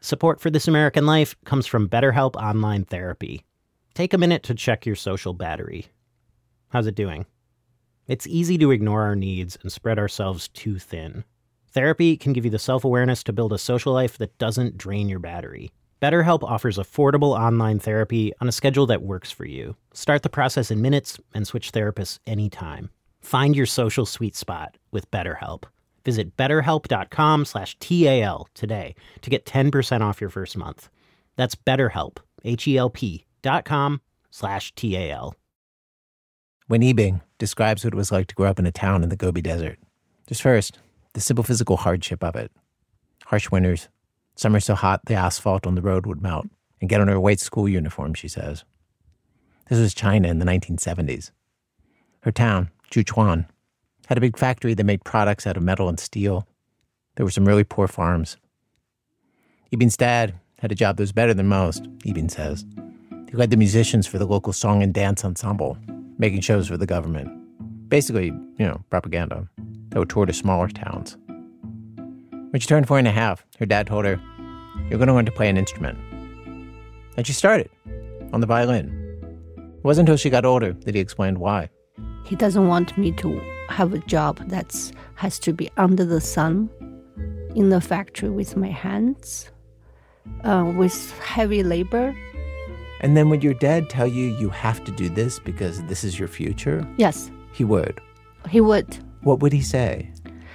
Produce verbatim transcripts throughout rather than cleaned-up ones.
Support for This American Life comes from BetterHelp Online Therapy. Take a minute to check your social battery. How's it doing? It's easy to ignore our needs and spread ourselves too thin. Therapy can give you the self-awareness to build a social life that doesn't drain your battery. BetterHelp offers affordable online therapy on a schedule that works for you. Start the process in minutes and switch therapists anytime. Find your social sweet spot with BetterHelp. Visit betterhelp.com slash TAL today to get ten percent off your first month. That's BetterHelp, H-E-L-P dot com slash T-A-L. Wen Yibing describes what it was like to grow up in a town in the Gobi Desert. Just first, the simple physical hardship of it. Harsh winters, summers so hot the asphalt on the road would melt and get on her white school uniform, she says. This was China in the nineteen seventies. Her town, Juchuan, had a big factory that made products out of metal and steel. There were some really poor farms. Yibing's dad had a job that was better than most, Yibing says. He led the musicians for the local song and dance ensemble, making shows for the government. Basically, you know, propaganda that would tour to smaller towns. When she turned four and a half, her dad told her, "You're going to learn to play an instrument." And she started, on the violin. It wasn't until she got older that he explained why. He doesn't want me to have a job that has to be under the sun, in the factory with my hands, uh, with heavy labor. And then would your dad tell you you have to do this because this is your future? Yes. He would? He would. What would he say?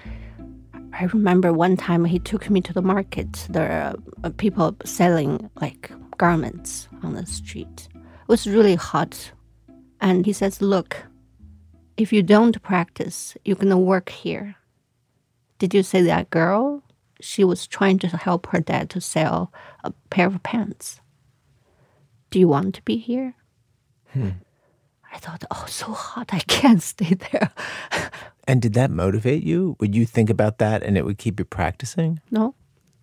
I remember one time he took me to the market. There are people selling like garments on the street. It was really hot. And he says, "Look, if you don't practice, you're going to work here." Did you see that girl? She was trying to help her dad to sell a pair of pants. Do you want to be here? Hmm. I thought, oh, so hot, I can't stay there. And did that motivate you? Would you think about that and it would keep you practicing? No.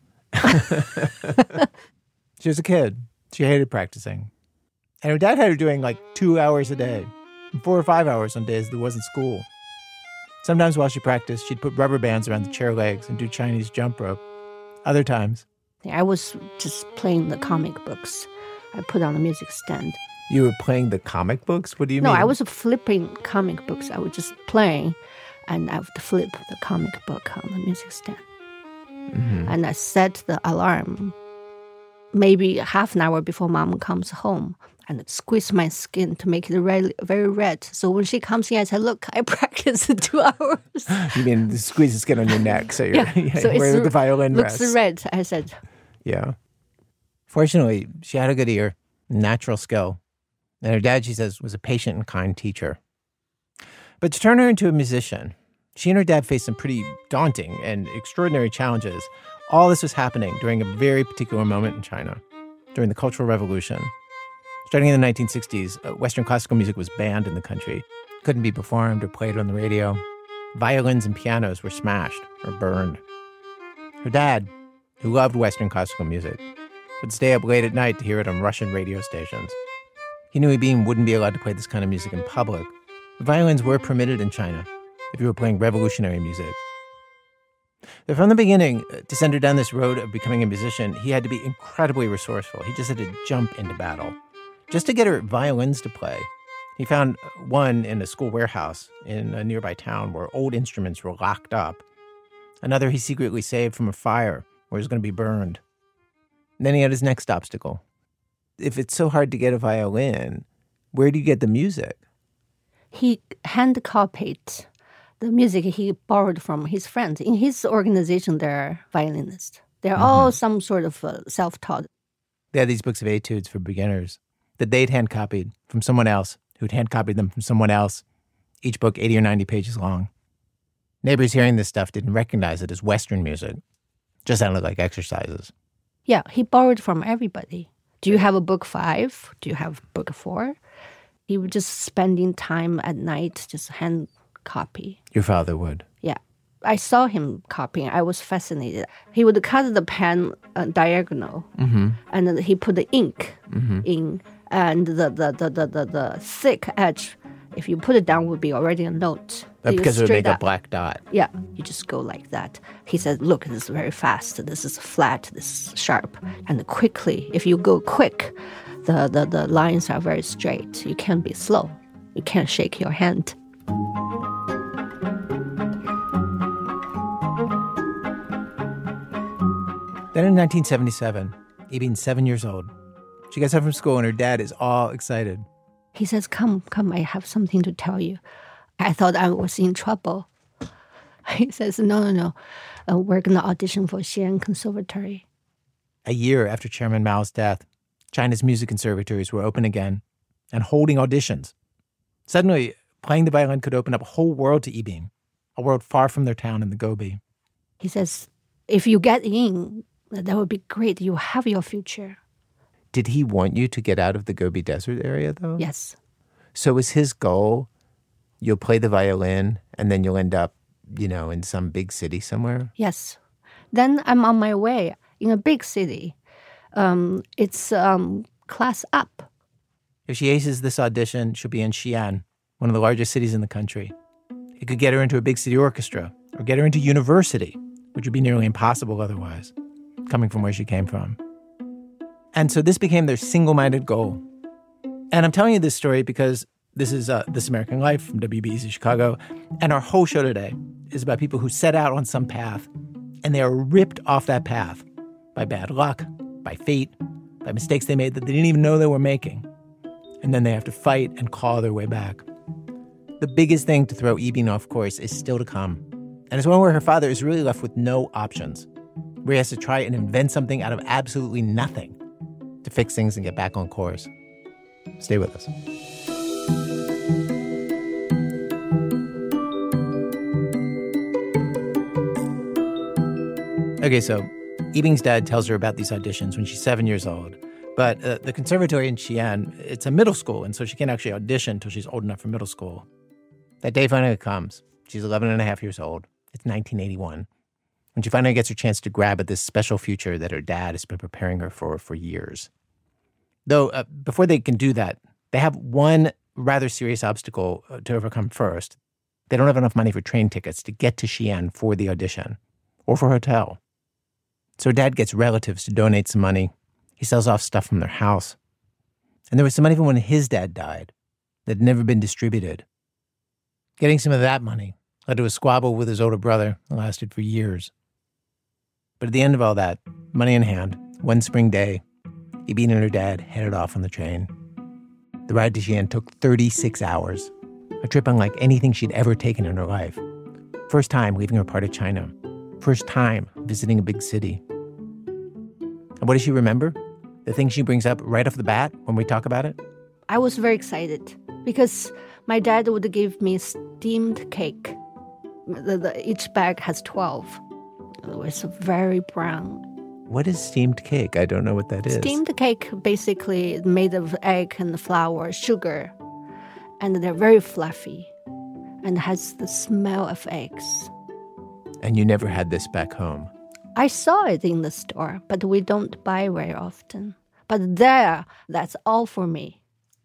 She was a kid. She hated practicing. And her dad had her doing like two hours a day, four or five hours on days there wasn't school. Sometimes while she practiced, she'd put rubber bands around the chair legs and do Chinese jump rope. Other times, I was just playing the comic books. I put on a music stand. You were playing the comic books? What do you no, mean? No, I was flipping comic books. I was just playing, and I would flip the comic book on the music stand. Mm-hmm. And I set the alarm maybe half an hour before Mom comes home, and squeeze my skin to make it really, very red. So when she comes in, I say, "Look, I practiced two hours." You mean squeeze the skin on your neck so you're yeah. yeah, so where the violin looks rests. red, I said. Yeah. Fortunately, she had a good ear, natural skill. And her dad, she says, was a patient and kind teacher. But to turn her into a musician, she and her dad faced some pretty daunting and extraordinary challenges. All this was happening during a very particular moment in China, during the Cultural Revolution. Starting in the nineteen sixties, Western classical music was banned in the country. Couldn't be performed or played on the radio. Violins and pianos were smashed or burned. Her dad, who loved Western classical music, would stay up late at night to hear it on Russian radio stations. He knew Yibing wouldn't be allowed to play this kind of music in public. The violins were permitted in China if you were playing revolutionary music. But from the beginning, to send her down this road of becoming a musician, he had to be incredibly resourceful. He just had to jump into battle. Just to get her violins to play, he found one in a school warehouse in a nearby town where old instruments were locked up. Another he secretly saved from a fire where it was going to be burned. And then he had his next obstacle. If it's so hard to get a violin, where do you get the music? He hand copied the music he borrowed from his friends. In his organization, they're violinists. They're mm-hmm. all some sort of uh, self-taught. They had these books of etudes for beginners that they'd hand copied from someone else who'd hand copied them from someone else, each book eighty or ninety pages long. Neighbors hearing this stuff didn't recognize it as Western music. Just sounded like exercises. Yeah, he borrowed from everybody. Do you have a book five? Do you have book four? He was just spending time at night, just hand copy. Your father would? Yeah. I saw him copying. I was fascinated. He would cut the pen uh, diagonal, mm-hmm. and then he put the ink mm-hmm. in, and the, the, the, the, the, the thick edge, if you put it down, would be already a note. Uh, You because it would make straight a up. black dot. Yeah, you just go like that. He said, look, this is very fast. This is flat. This is sharp. And quickly, if you go quick, the, the, the lines are very straight. You can't be slow. You can't shake your hand. Then in nineteen seventy-seven, Yibing's seven years old. She gets home from school and her dad is all excited. He says, come, come, I have something to tell you. I thought I was in trouble. He says, no, no, no. Uh, we're going to audition for Xi'an Conservatory. A year after Chairman Mao's death, China's music conservatories were open again and holding auditions. Suddenly, playing the violin could open up a whole world to Yibing, a world far from their town in the Gobi. He says, if you get in, that would be great. You have your future. Did he want you to get out of the Gobi Desert area, though? Yes. So was his goal, you'll play the violin and then you'll end up, you know, in some big city somewhere? Yes. Then I'm on my way in a big city. Um, it's um, class up. If she aces this audition, she'll be in Xi'an, one of the largest cities in the country. It could get her into a big city orchestra or get her into university, which would be nearly impossible otherwise, coming from where she came from. And so this became their single-minded goal. And I'm telling you this story because this is uh, This American Life from W B E Z Chicago, and our whole show today is about people who set out on some path, and they are ripped off that path by bad luck, by fate, by mistakes they made that they didn't even know they were making. And then they have to fight and claw their way back. The biggest thing to throw Yibing off course is still to come. And it's one where her father is really left with no options, where he has to try and invent something out of absolutely nothing to fix things and get back on course. Stay with us. Okay, so Yibing's dad tells her about these auditions when she's seven years old. But uh, the conservatory in Xi'an, it's a middle school, and so she can't actually audition until she's old enough for middle school. That day finally comes. She's eleven and a half years old. It's nineteen eighty-one. When she finally gets her chance to grab at this special future that her dad has been preparing her for for years. Though, uh, before they can do that, they have one rather serious obstacle to overcome first. They don't have enough money for train tickets to get to Xi'an for the audition, or for hotel. So Dad gets relatives to donate some money. He sells off stuff from their house. And there was some money from when his dad died that had never been distributed. Getting some of that money led to a squabble with his older brother that lasted for years. But at the end of all that, money in hand, one spring day, Yibing and her dad headed off on the train. The ride to Xi'an took thirty-six hours, a trip unlike anything she'd ever taken in her life. First time leaving her part of China. First time visiting a big city. And what does she remember? The thing she brings up right off the bat when we talk about it? I was very excited because my dad would give me steamed cake. The, the, each bag has twelve. It was very brown. What is steamed cake? I don't know what that is. Steamed cake basically made of egg and flour, sugar, and they're very fluffy and has the smell of eggs. And you never had this back home? I saw it in the store, but we don't buy very often. But there, that's all for me.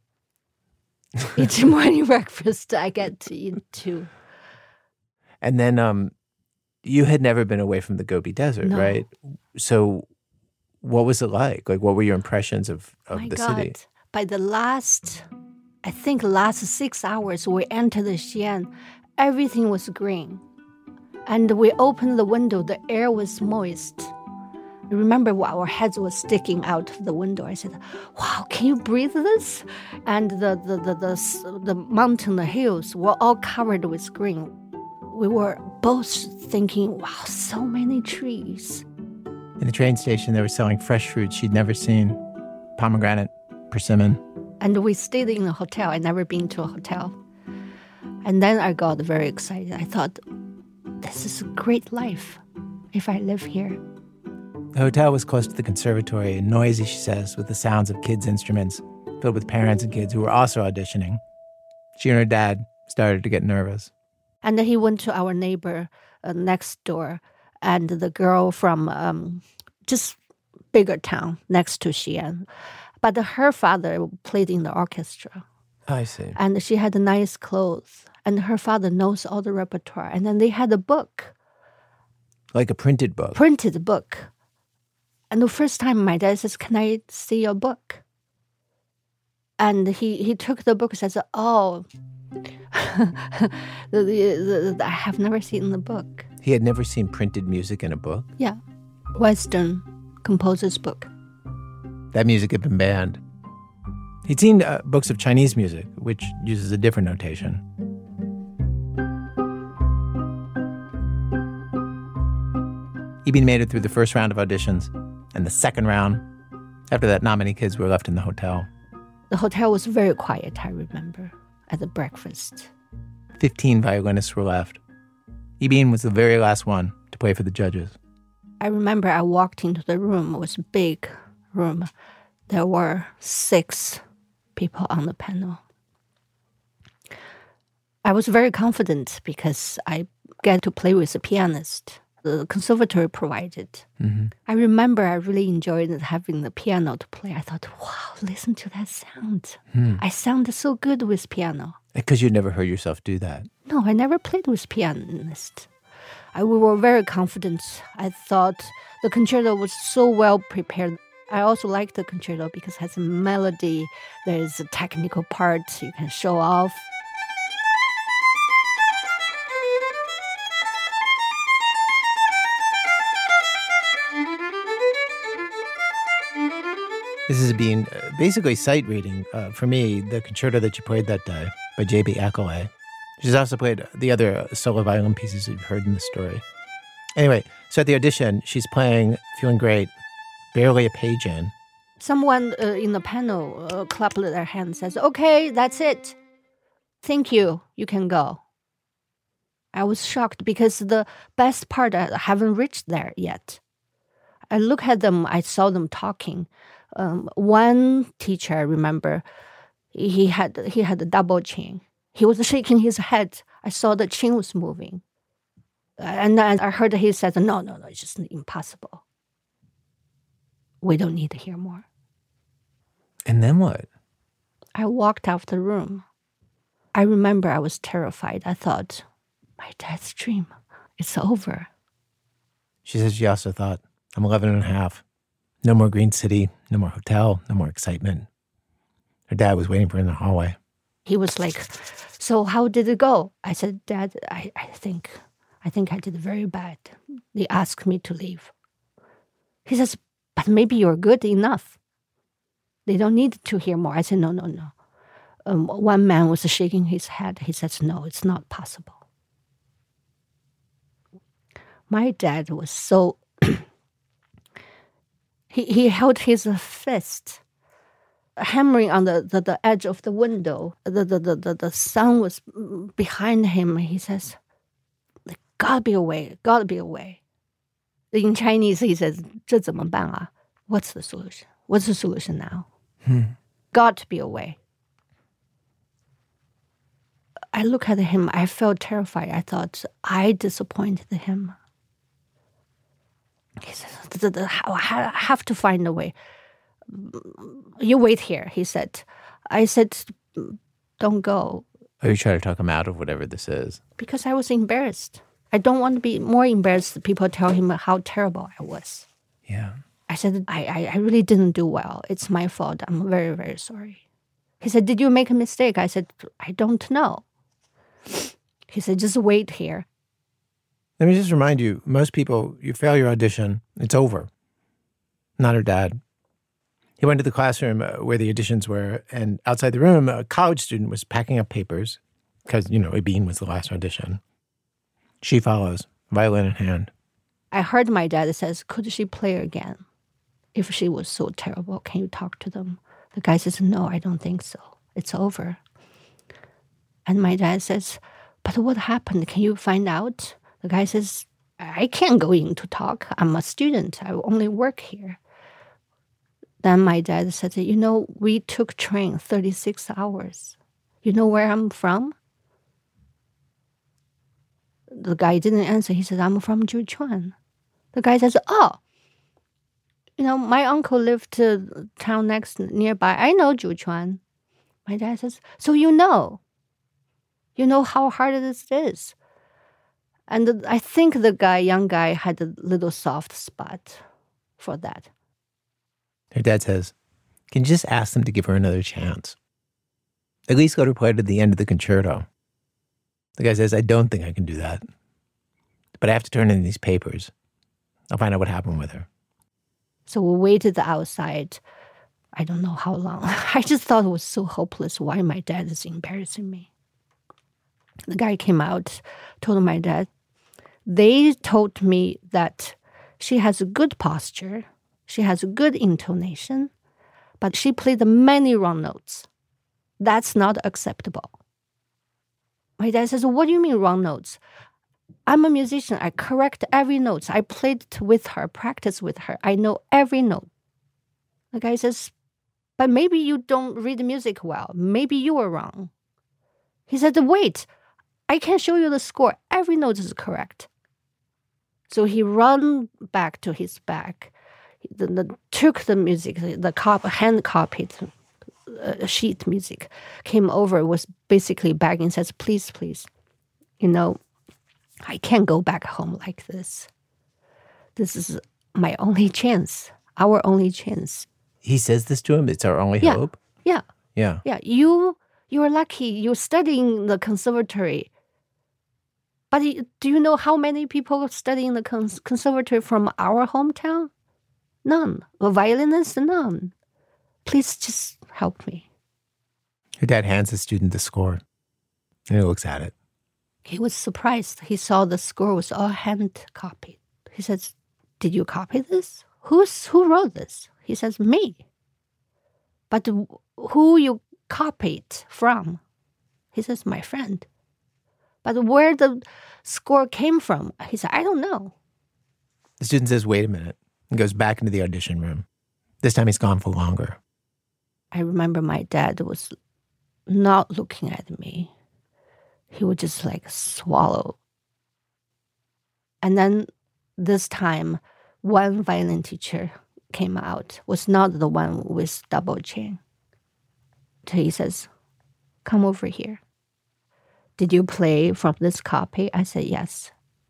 Each morning breakfast, I get to eat too. And then um, you had never been away from the Gobi Desert, No. right? So what was it like? Like, what were your impressions of, of My the God. city? By the last, I think last six hours we entered the Xi'an, everything was green. And we opened the window, the air was moist. I remember our heads were sticking out of the window. I said, wow, can you breathe this? And the, the, the, the, the mountain, the hills were all covered with green. We were both thinking, wow, so many trees. In the train station, they were selling fresh fruits she'd never seen. Pomegranate, persimmon. And we stayed in a hotel. I'd never been to a hotel. And then I got very excited. I thought, this is a great life if I live here. The hotel was close to the conservatory and noisy, she says, with the sounds of kids' instruments, filled with parents and kids who were also auditioning. She and her dad started to get nervous. And then he went to our neighbor uh, next door, and the girl from um, just bigger town next to Xi'an. But her father played in the orchestra. I see. And she had nice clothes. And her father knows all the repertoire. And then they had a book. Like a printed book? Printed book. And the first time my dad says, can I see your book? And he, he took the book and says, oh, the, the, the, the, I have never seen the book. He had never seen printed music in a book? Yeah. Western composer's book. That music had been banned. He'd seen uh, books of Chinese music, which uses a different notation. Yibin made it through the first round of auditions, and the second round. After that, not many kids were left in the hotel. The hotel was very quiet, I remember, at the breakfast. Fifteen violinists were left. Yibin was the very last one to play for the judges. I remember I walked into the room. It was a big room. There were six people on the panel. I was very confident because I get to play with a pianist. The conservatory provided. Mm-hmm. I remember I really enjoyed having the piano to play. I thought, wow, listen to that sound. Hmm. I sounded so good with piano. Because you'd never heard yourself do that. No, I never played with pianist. I, we were very confident. I thought the concerto was so well prepared. I also liked the concerto because it has a melody. There's a technical part you can show off. This has been uh, basically sight reading uh, for me, the concerto that you played that day by J B Accolay. She's also played the other uh, solo violin pieces you've heard in the story. Anyway, so at the audition, she's playing, feeling great, barely a page in. Someone uh, in the panel uh, clapped their hand and says, okay, that's it. Thank you. You can go. I was shocked because the best part, I haven't reached there yet. I look at them, I saw them talking. Um, one teacher, I remember, he had he had a double chin. He was shaking his head. I saw the chin was moving. And then I heard he said, no, no, no, it's just impossible. We don't need to hear more. And then what? I walked out of the room. I remember I was terrified. I thought, my dad's dream, it's over. She says she also thought, I'm eleven and a half. No more Green City, no more hotel, no more excitement. Her dad was waiting for her in the hallway. He was like, so how did it go? I said, Dad, I, I think I think I did very bad. They asked me to leave. He says, but maybe you're good enough. They don't need to hear more. I said, no, no, no. Um, one man was shaking his head. He says, no, it's not possible. My dad was so... he, he held his fist, hammering on the, the, the edge of the window. The, the, the, the, the sun was behind him. He says, gotta be a way, gotta be a way. In Chinese, he says, 这怎么办啊? What's the solution? What's the solution now? Hmm. Got to be a way. I look at him, I felt terrified. I thought, I disappointed him. He says, I have to find a way. You wait here, he said. I said, don't go. Are you trying to talk him out of whatever this is? Because I was embarrassed. I don't want to be more embarrassed that people tell him how terrible I was. Yeah. I said, I, I, I really didn't do well. It's my fault. I'm very, very sorry. He said, did you make a mistake? I said, I don't know. He said, just wait here. Let me just remind you, most people, you fail your audition, it's over. Not her dad. He went to the classroom uh, where the auditions were, and outside the room, a college student was packing up papers because, you know, Yibin was the last audition. She follows, violin in hand. I heard my dad says, could she play again? If she was so terrible, can you talk to them? The guy says, no, I don't think so. It's over. And my dad says, but what happened? Can you find out? The guy says, I can't go in to talk. I'm a student. I only work here. Then my dad said, you know, we took train thirty-six hours. You know where I'm from? The guy didn't answer. He said, I'm from Juchuan. The guy says, oh, you know, my uncle lived to town next nearby. I know Juchuan. My dad says, so you know. You know how hard this is. And I think the guy, young guy, had a little soft spot for that. Her dad says, can you just ask them to give her another chance? At least let her play to the end of the concerto. The guy says, I don't think I can do that. But I have to turn in these papers. I'll find out what happened with her. So we waited outside. I don't know how long. I just thought it was so hopeless. Why my dad is embarrassing me. The guy came out, told my dad, they told me that she has a good posture, she has a good intonation, but she played many wrong notes. That's not acceptable. My dad says, what do you mean wrong notes? I'm a musician. I correct every note. I played with her, practice with her. I know every note. The guy says, but maybe you don't read music well. Maybe you were wrong. He said, wait, I can show you the score. Every note is correct. So he ran back to his bag, the, the, took the music, the cop, hand-copied uh, sheet music, came over, was basically begging, says, please, please, you know, I can't go back home like this. This is my only chance, our only chance. He says this to him? It's our only yeah. hope? Yeah. Yeah. Yeah. You, you're lucky. You're studying the conservatory. But do you know how many people studying the cons- conservatory from our hometown? None. A violinist? None. Please just help me. Her dad hands the student the score, and he looks at it. He was surprised. He saw the score was all hand copied. He says, did you copy this? Who's, who wrote this? He says, me. But who you copied from? He says, my friend. But where the score came from? He said, I don't know. The student says, wait a minute, and goes back into the audition room. This time he's gone for longer. I remember my dad was not looking at me. He would just like swallow. And then this time, one violin teacher came out, was not the one with double chin. So he says, come over here. Did you play from this copy? I said, yes.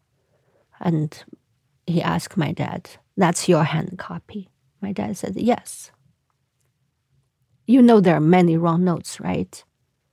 And he asked my dad, that's your hand copy? My dad said, yes. You know there are many wrong notes, right?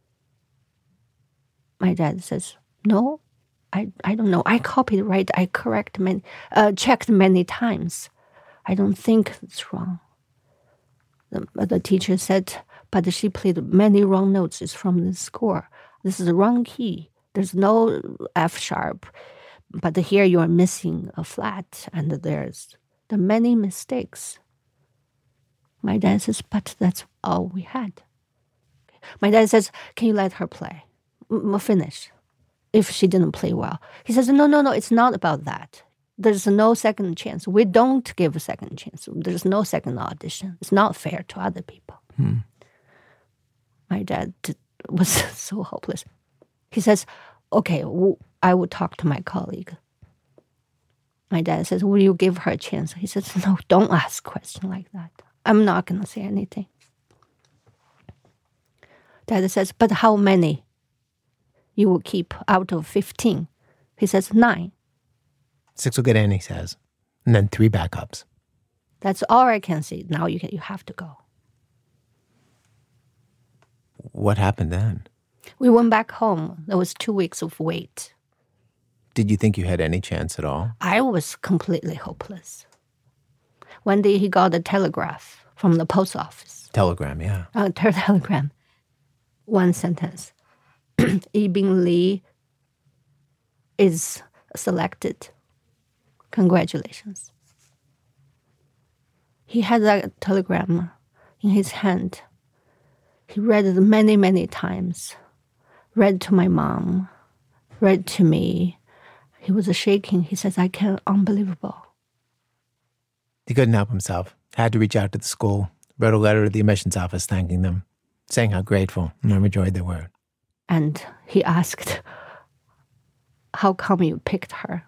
My dad says, no, I, I don't know. I copied right. I correct many, uh, checked many times. I don't think it's wrong. The, the teacher said, but she played many wrong notes. It's from the score. This is the wrong key. There's no F sharp. But here you are missing a flat, and there's the many mistakes. My dad says, but that's all we had. My dad says, can you let her play? M- finish. If she didn't play well. He says, no, no, no, it's not about that. There's no second chance. We don't give a second chance. There's no second audition. It's not fair to other people. Hmm. My dad was so hopeless. He says, okay, w- I will talk to my colleague. My dad says, will you give her a chance? He says, no, don't ask a question like that. I'm not going to say anything. Dad says, but how many you will keep out of fifteen? He says, nine. Six will get in, he says. And then three backups. That's all I can say. Now you can, you have to go. What happened then? We went back home. There was two weeks of wait. Did you think you had any chance at all? I was completely hopeless. One day he got a telegraph from the post office. Telegram, yeah. A telegram. One sentence. Yibing Li is selected. Congratulations. He had that telegram in his hand. He read it many, many times. Read to my mom. Read to me. He was shaking. He says, I can't, unbelievable. He couldn't help himself. Had to reach out to the school. Wrote a letter to the admissions office thanking them, saying how grateful and overjoyed they were. And he asked, how come you picked her?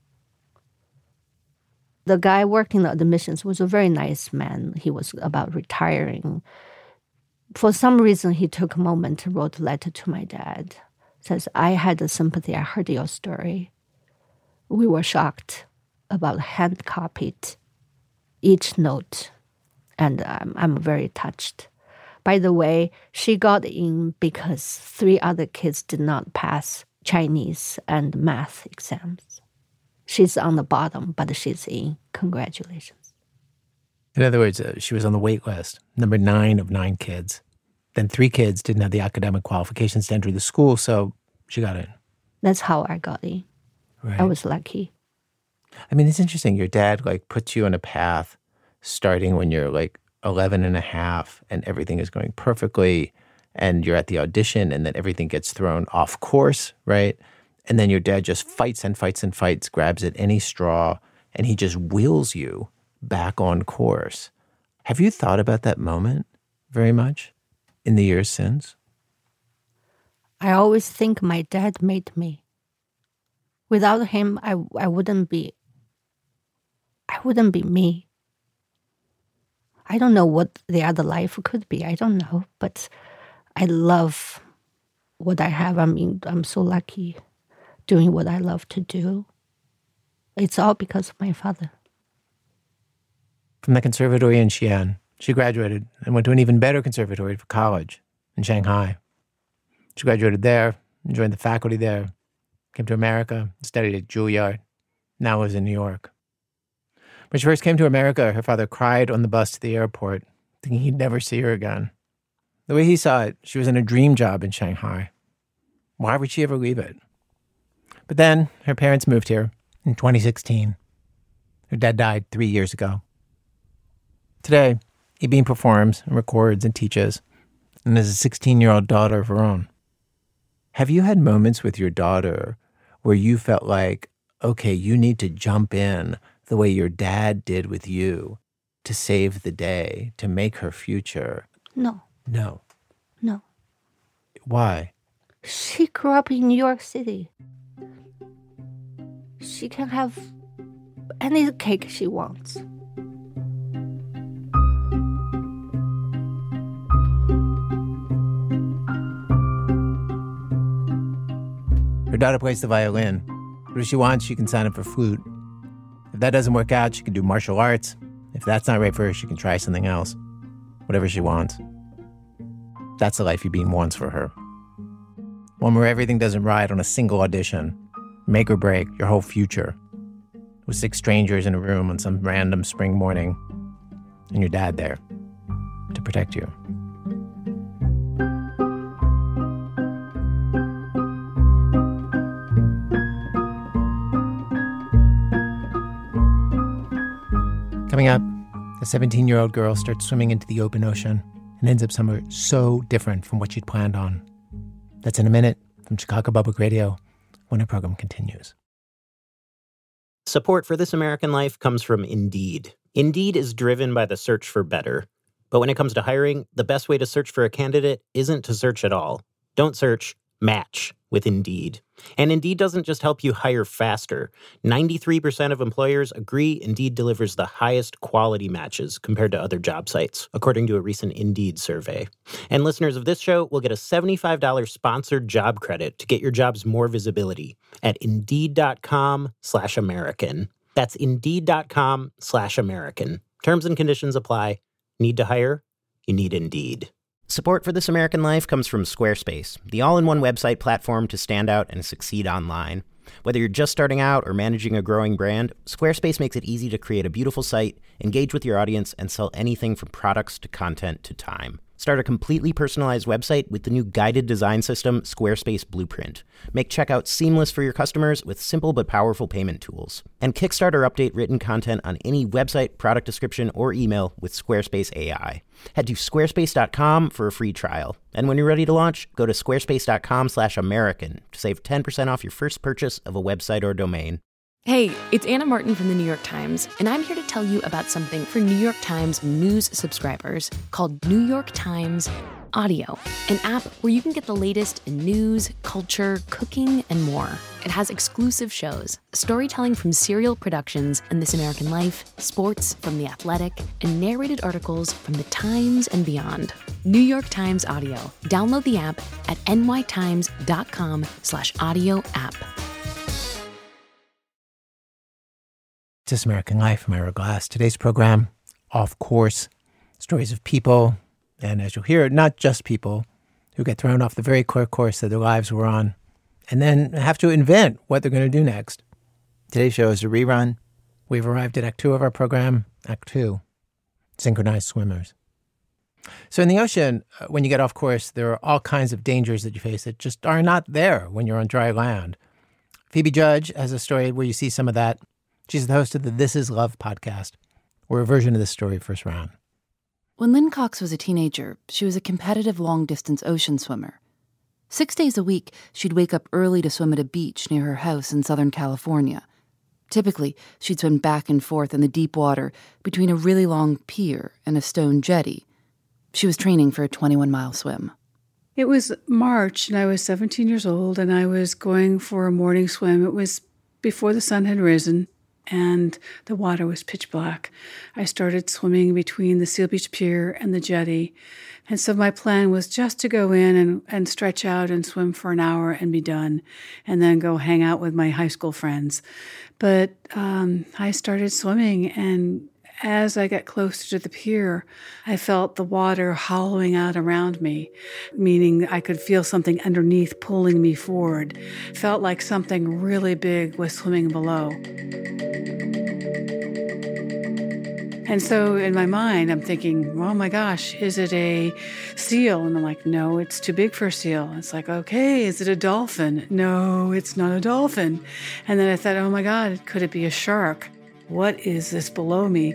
The guy working the admissions was a very nice man. He was about retiring. For some reason, he took a moment and wrote a letter to my dad. Says, I had the sympathy. I heard your story. We were shocked about hand copied each note. And um, I'm very touched. By the way, she got in because three other kids did not pass Chinese and math exams. She's on the bottom, but she's in. Congratulations. In other words, uh, she was on the wait list, number nine of nine kids. Then three kids didn't have the academic qualifications to enter the school, so she got in. That's how I got in. Right. I was lucky. I mean, it's interesting. Your dad, like, puts you on a path starting when you're, like, eleven and a half, and everything is going perfectly, and you're at the audition, and then everything gets thrown off course, right? And then your dad just fights and fights and fights, grabs at any straw, and he just wheels you back on course. Have you thought about that moment very much in the years since? I always think my dad made me. Without him, I I wouldn't be. I wouldn't be me. I don't know what the other life could be. I don't know, but I love what I have. I mean, I'm so lucky doing what I love to do. It's all because of my father. From the conservatory in Xi'an, she graduated and went to an even better conservatory for college in Shanghai. She graduated there, joined the faculty there, came to America, studied at Juilliard, now lives in New York. When she first came to America, her father cried on the bus to the airport, thinking he'd never see her again. The way he saw it, she was in a dream job in Shanghai. Why would she ever leave it? But then her parents moved here in twenty sixteen. Her dad died three years ago. Today, Yibin performs and records and teaches, and has a sixteen-year-old daughter of her own. Have you had moments with your daughter where you felt like, okay, you need to jump in the way your dad did with you to save the day, to make her future? No. No. No. Why? She grew up in New York City. She can have any cake she wants. Her daughter plays the violin, but if she wants, she can sign up for flute. If that doesn't work out, she can do martial arts. If that's not right for her, she can try something else. Whatever she wants. That's the life Yibin wants for her. One where everything doesn't ride on a single audition, make or break your whole future, with six strangers in a room on some random spring morning, and your dad there to protect you. Coming up, a seventeen-year-old girl starts swimming into the open ocean and ends up somewhere so different from what she'd planned on. That's in a minute from Chicago Public Radio when our program continues. Support for This American Life comes from Indeed. Indeed is driven by the search for better. But when it comes to hiring, the best way to search for a candidate isn't to search at all. Don't search, match with Indeed. And Indeed doesn't just help you hire faster. ninety-three percent of employers agree Indeed delivers the highest quality matches compared to other job sites, according to a recent Indeed survey. And listeners of this show will get a seventy-five dollars sponsored job credit to get your jobs more visibility at Indeed.com slash American. That's Indeed.com slash American. Terms and conditions apply. Need to hire? You need Indeed. Support for This American Life comes from Squarespace, the all-in-one website platform to stand out and succeed online. Whether you're just starting out or managing a growing brand, Squarespace makes it easy to create a beautiful site, engage with your audience, and sell anything from products to content to time. Start a completely personalized website with the new guided design system, Squarespace Blueprint. Make checkout seamless for your customers with simple but powerful payment tools. And kickstart or update written content on any website, product description, or email with Squarespace A I. Head to squarespace dot com for a free trial. And when you're ready to launch, go to squarespace dot com slash American to save ten percent off your first purchase of a website or domain. Hey, it's Anna Martin from the New York Times, and I'm here to tell you about something for New York Times News subscribers called New York Times Audio, an app where you can get the latest in news, culture, cooking, and more. It has exclusive shows, storytelling from Serial Productions and This American Life, sports from The Athletic, and narrated articles from The Times and beyond. New York Times Audio. Download the app at nytimes.com slash audio app. This American Life, I'm Ira Glass. Today's program, Off Course, stories of people, and as you'll hear, not just people, who get thrown off the very clear course that their lives were on, and then have to invent what they're going to do next. Today's show is a rerun. We've arrived at Act Two of our program, Act Two, Synchronized Swimmers. So in the ocean, when you get off course, there are all kinds of dangers that you face that just are not there when you're on dry land. Phoebe Judge has a story where you see some of that. She's the host of the This Is Love podcast, where a version of this story first ran. When Lynn Cox was a teenager, she was a competitive long-distance ocean swimmer. Six days a week, she'd wake up early to swim at a beach near her house in Southern California. Typically, she'd swim back and forth in the deep water between a really long pier and a stone jetty. She was training for a twenty-one mile swim. It was March, and I was seventeen years old, and I was going for a morning swim. It was before the sun had risen, and the water was pitch black. I started swimming between the Seal Beach Pier and the jetty. And so my plan was just to go in and, and stretch out and swim for an hour and be done, and then go hang out with my high school friends. But um, I started swimming, and as I got closer to the pier, I felt the water hollowing out around me, meaning I could feel something underneath pulling me forward. Felt like something really big was swimming below. And so in my mind, I'm thinking, oh my gosh, is it a seal? And I'm like, no, it's too big for a seal. It's like, okay, is it a dolphin? No, it's not a dolphin. And then I thought, oh my God, could it be a shark? What is this below me?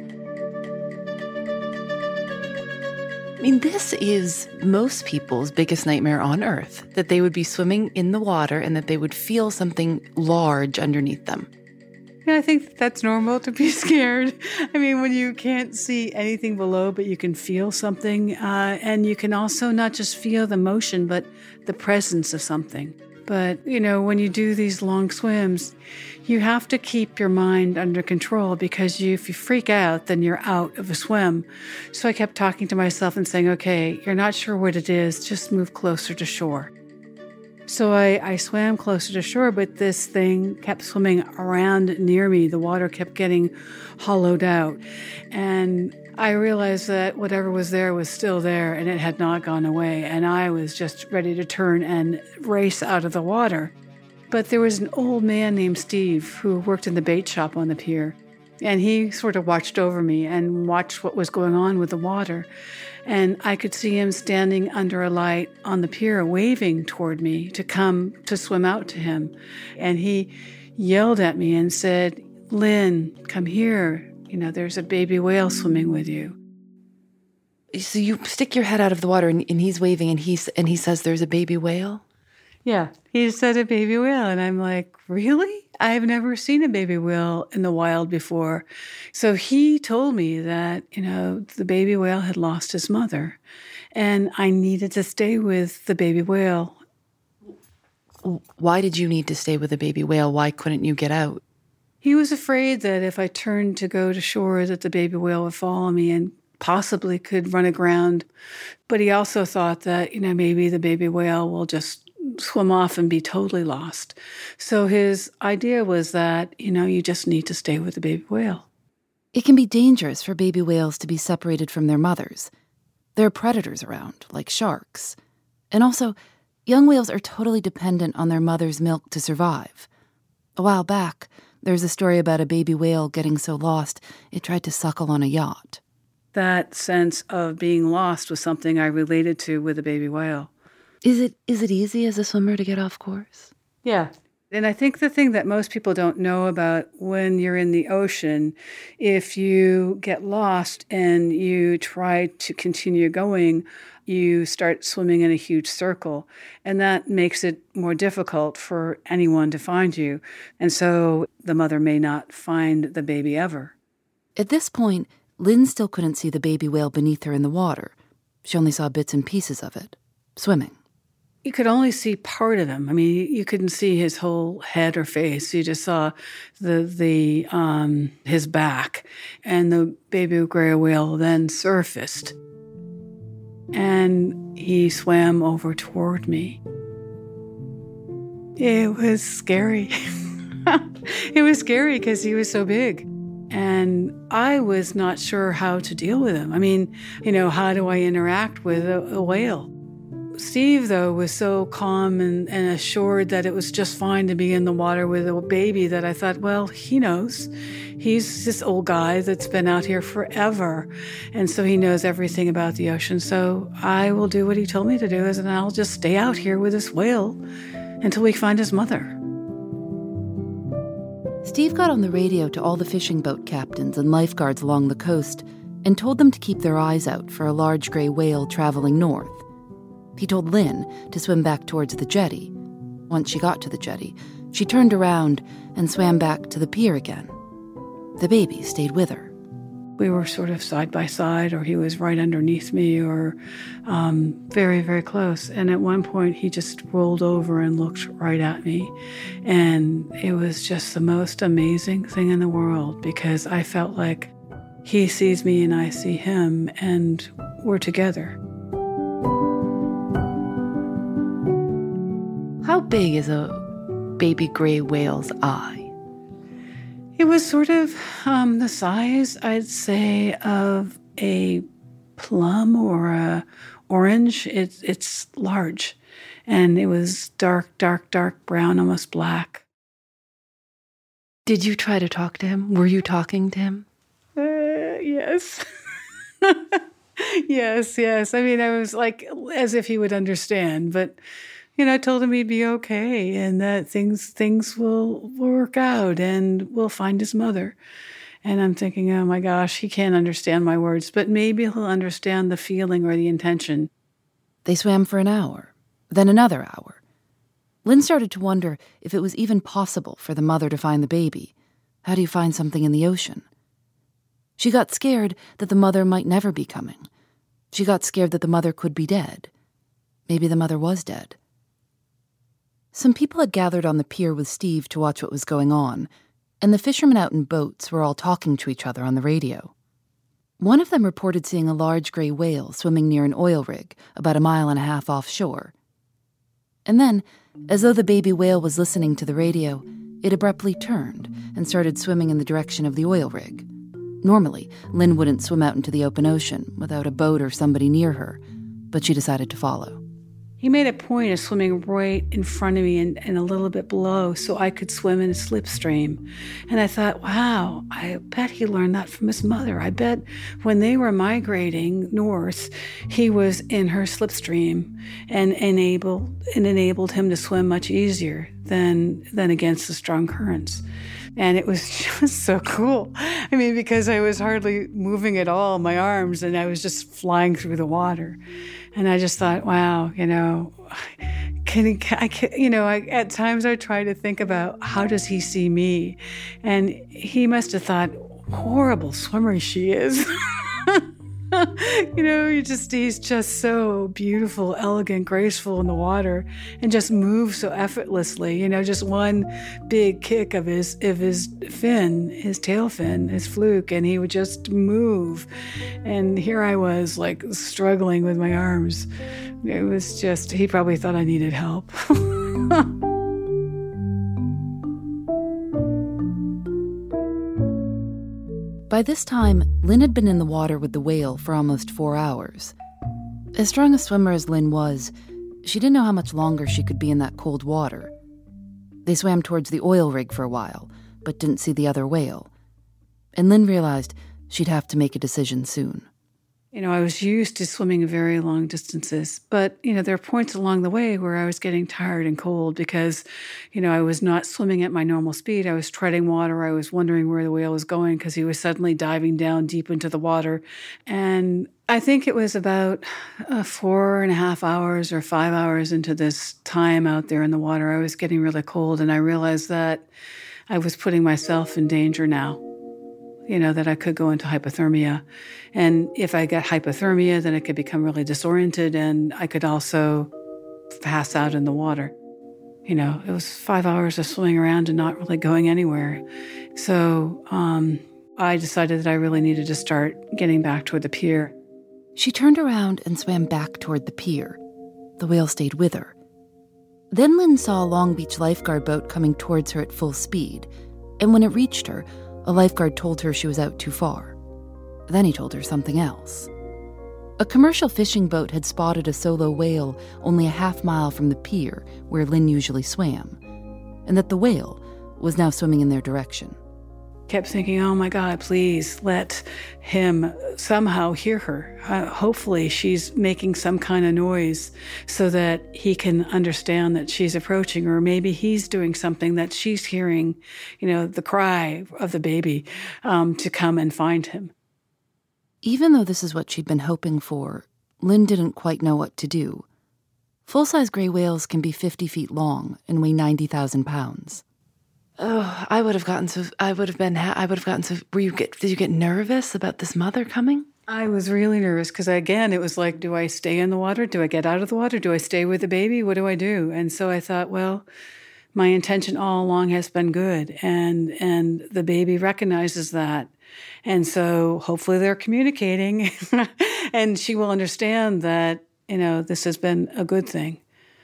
I mean, this is most people's biggest nightmare on Earth, that they would be swimming in the water and that they would feel something large underneath them. Yeah, I think that's normal to be scared. I mean, when you can't see anything below, but you can feel something, uh, and you can also not just feel the motion, but the presence of something. But, you know, when you do these long swims, you have to keep your mind under control, because you, if you freak out, then you're out of a swim. So I kept talking to myself and saying, okay, you're not sure what it is, just move closer to shore. So I, I swam closer to shore, but this thing kept swimming around near me. The water kept getting hollowed out. And I realized that whatever was there was still there, and it had not gone away. And I was just ready to turn and race out of the water. But there was an old man named Steve who worked in the bait shop on the pier. And he sort of watched over me and watched what was going on with the water. And I could see him standing under a light on the pier, waving toward me to come to swim out to him. And he yelled at me and said, Lynn, come here. You know, there's a baby whale swimming with you. So you stick your head out of the water and, and he's waving and he's and he says there's a baby whale? Yeah, he said a baby whale. And I'm like, really? I've never seen a baby whale in the wild before. So he told me that, you know, the baby whale had lost his mother, and I needed to stay with the baby whale. Why did you need to stay with the baby whale? Why couldn't you get out? He was afraid that if I turned to go to shore, that the baby whale would follow me and possibly could run aground. But he also thought that, you know, maybe the baby whale will just swim off and be totally lost. So his idea was that, you know, you just need to stay with the baby whale. It can be dangerous for baby whales to be separated from their mothers. There are predators around, like sharks. And also, young whales are totally dependent on their mother's milk to survive. A while back, there's a story about a baby whale getting so lost, it tried to suckle on a yacht. That sense of being lost was something I related to with a baby whale. Is it is it easy as a swimmer to get off course? Yeah. And I think the thing that most people don't know about when you're in the ocean, if you get lost and you try to continue going, you start swimming in a huge circle. And that makes it more difficult for anyone to find you. And so the mother may not find the baby ever. At this point, Lynn still couldn't see the baby whale beneath her in the water. She only saw bits and pieces of it, swimming. you could only see part of him. I mean, you couldn't see his whole head or face. You just saw the the um, his back, and the baby gray whale then surfaced, and he swam over toward me. It was scary. It was scary because he was so big, and I was not sure how to deal with him. I mean, you know, how do I interact with a, a whale? Steve, though, was so calm and, and assured that it was just fine to be in the water with a baby that I thought, well, he knows. He's this old guy that's been out here forever, and so he knows everything about the ocean. So I will do what he told me to do, and I'll just stay out here with this whale until we find his mother. Steve got on the radio to all the fishing boat captains and lifeguards along the coast and told them to keep their eyes out for a large gray whale traveling north. He told Lynn to swim back towards the jetty. Once she got to the jetty, she turned around and swam back to the pier again. The baby stayed with her. We were sort of side by side, or he was right underneath me, or um, very, very close. And at one point, he just rolled over and looked right at me. And it was just the most amazing thing in the world, because I felt like he sees me and I see him, and we're together. How big is a baby gray whale's eye? It was sort of um, the size, I'd say, of a plum or a orange. It, it's large, and it was dark, dark, dark brown, almost black. Did you try to talk to him? Were you talking to him? Uh, yes. yes, yes. I mean, I was like, as if he would understand, but... You know, I told him he'd be okay and that things things will work out and we'll find his mother. And I'm thinking, oh my gosh, he can't understand my words, but maybe he'll understand the feeling or the intention. They swam for an hour, then another hour. Lynn started to wonder if it was even possible for the mother to find the baby. How do you find something in the ocean? She got scared that the mother might never be coming. She got scared that the mother could be dead. Maybe the mother was dead. Some people had gathered on the pier with Steve to watch what was going on, and the fishermen out in boats were all talking to each other on the radio. One of them reported seeing a large gray whale swimming near an oil rig about a mile and a half offshore. And then, as though the baby whale was listening to the radio, it abruptly turned and started swimming in the direction of the oil rig. Normally, Lynn wouldn't swim out into the open ocean without a boat or somebody near her, but she decided to follow. He made a point of swimming right in front of me and, and a little bit below so I could swim in a slipstream. And I thought, wow, I bet he learned that from his mother. I bet when they were migrating north, he was in her slipstream and enabled, and enabled him to swim much easier than, than against the strong currents. And it was just so cool. I mean, because I was hardly moving at all, my arms, and I was just flying through the water. And I just thought, wow, you know, can he, I can, you know, I, at times I try to think about how does he see me? And he must have thought, horrible swimmer she is. You know, he just, he's just so beautiful, elegant, graceful in the water and just moves so effortlessly, you know, just one big kick of his, of his fin, his tail fin, his fluke, and he would just move. And here I was like struggling with my arms. It was just, he probably thought I needed help. By this time, Lynn had been in the water with the whale for almost four hours. As strong a swimmer as Lynn was, she didn't know how much longer she could be in that cold water. They swam towards the oil rig for a while, but didn't see the other whale. And Lynn realized she'd have to make a decision soon. You know, I was used to swimming very long distances, but, you know, there are points along the way where I was getting tired and cold because, you know, I was not swimming at my normal speed. I was treading water. I was wondering where the whale was going because he was suddenly diving down deep into the water. And I think it was about uh, four and a half hours or five hours into this time out there in the water, I was getting really cold, and I realized that I was putting myself in danger now. You know, that I could go into hypothermia. And if I got hypothermia, then I could become really disoriented, and I could also pass out in the water. You know, it was five hours of swimming around and not really going anywhere. So um, I decided that I really needed to start getting back toward the pier. She turned around and swam back toward the pier. The whale stayed with her. Then Lynn saw a Long Beach lifeguard boat coming towards her at full speed, and when it reached her, a lifeguard told her she was out too far. Then he told her something else. A commercial fishing boat had spotted a solo whale only a half mile from the pier where Lynn usually swam, and that the whale was now swimming in their direction. Kept thinking, oh my God, please let him somehow hear her. Uh, hopefully she's making some kind of noise so that he can understand that she's approaching, or maybe he's doing something that she's hearing, you know, the cry of the baby, um, to come and find him. Even though this is what she'd been hoping for, Lynn didn't quite know what to do. Full-size gray whales can be fifty feet long and weigh ninety thousand pounds. Oh, I would have gotten so, I would have been, I would have gotten so, were you get, did you get nervous about this mother coming? I was really nervous because, again, it was like, do I stay in the water? Do I get out of the water? Do I stay with the baby? What do I do? And so I thought, well, my intention all along has been good, and and the baby recognizes that. And so hopefully they're communicating and she will understand that, you know, this has been a good thing.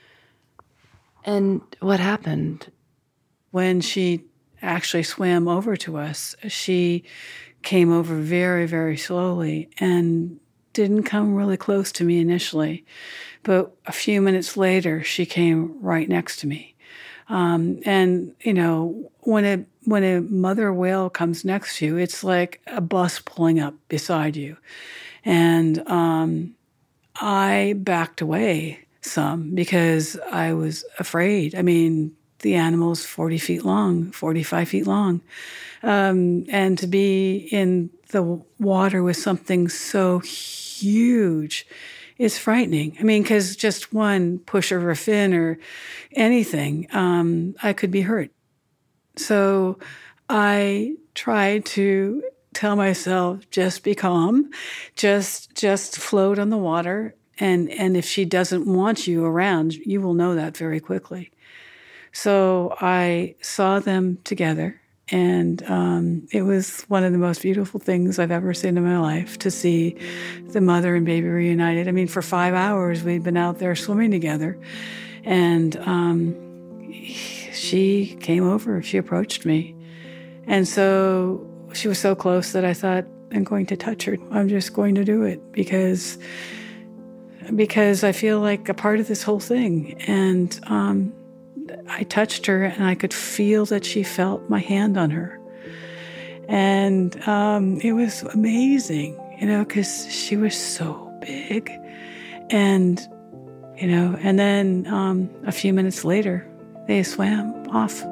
And what happened? When she actually swam over to us, she came over very, very slowly and didn't come really close to me initially. But a few minutes later, she came right next to me. Um, and, you know, when a, when a mother whale comes next to you, it's like a bus pulling up beside you. And um, I backed away some because I was afraid. I mean, the animal's forty feet long, forty-five feet long. Um, and to be in the water with something so huge is frightening. I mean, because just one push of a fin or anything, um, I could be hurt. So I tried to tell myself, just be calm, just just float on the water. And, and if she doesn't want you around, you will know that very quickly. So I saw them together, and um, it was one of the most beautiful things I've ever seen in my life, to see the mother and baby reunited. I mean, for five hours, we'd been out there swimming together, and um, she came over, she approached me. And so she was so close that I thought, I'm going to touch her. I'm just going to do it because, because I feel like a part of this whole thing. And um I touched her, and I could feel that she felt my hand on her. And um, it was amazing, you know, because she was so big. And, you know, and then um, a few minutes later, they swam off.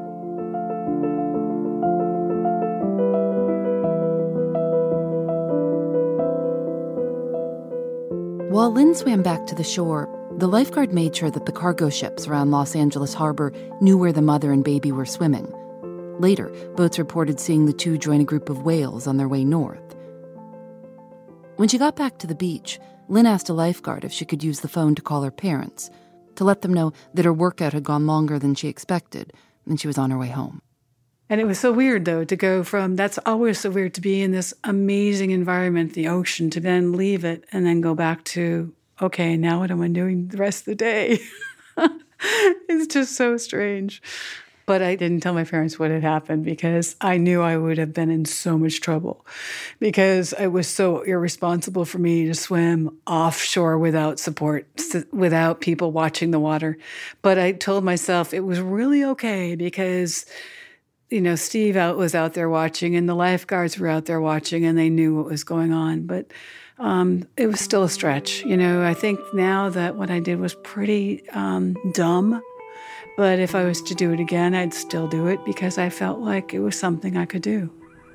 While Lynn swam back to the shore, the lifeguard made sure that the cargo ships around Los Angeles Harbor knew where the mother and baby were swimming. Later, boats reported seeing the two join a group of whales on their way north. When she got back to the beach, Lynn asked a lifeguard if she could use the phone to call her parents, to let them know that her workout had gone longer than she expected, and she was on her way home. And it was so weird, though, to go from, that's always so weird, to be in this amazing environment, the ocean, to then leave it and then go back to, okay, now what am I doing the rest of the day? It's just so strange. But I didn't tell my parents what had happened because I knew I would have been in so much trouble, because it was so irresponsible for me to swim offshore without support, without people watching the water. But I told myself it was really okay because, you know, Steve out was out there watching, and the lifeguards were out there watching, and they knew what was going on. But um, it was still a stretch. You know, I think now that what I did was pretty um, dumb. But if I was to do it again, I'd still do it because I felt like it was something I could do.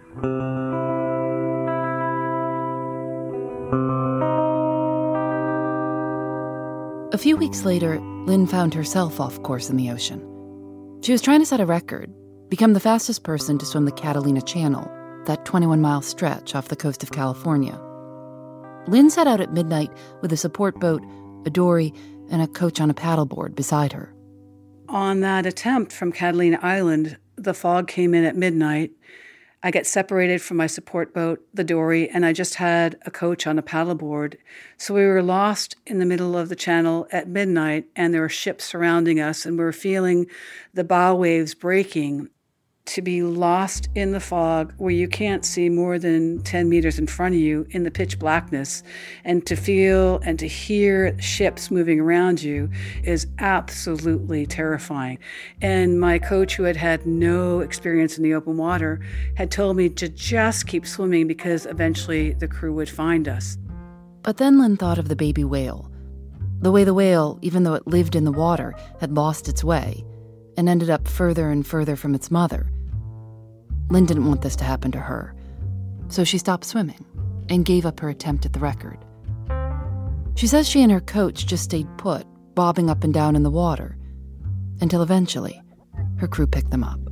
A few weeks later, Lynn found herself off course in the ocean. She was trying to set a record, become the fastest person to swim the Catalina Channel, that twenty-one mile stretch off the coast of California. Lynn set out at midnight with a support boat, a dory, and a coach on a paddleboard beside her. On that attempt from Catalina Island, the fog came in at midnight. I get separated from my support boat, the dory, and I just had a coach on a paddleboard. So we were lost in the middle of the channel at midnight, and there were ships surrounding us, and we were feeling the bow waves breaking. To be lost in the fog where you can't see more than ten meters in front of you in the pitch blackness, and to feel and to hear ships moving around you is absolutely terrifying. And my coach, who had had no experience in the open water, had told me to just keep swimming because eventually the crew would find us. But then Lynn thought of the baby whale. The way the whale, even though it lived in the water, had lost its way and ended up further and further from its mother. Lynn didn't want this to happen to her, so she stopped swimming and gave up her attempt at the record. She says she and her coach just stayed put, bobbing up and down in the water, until eventually her crew picked them up.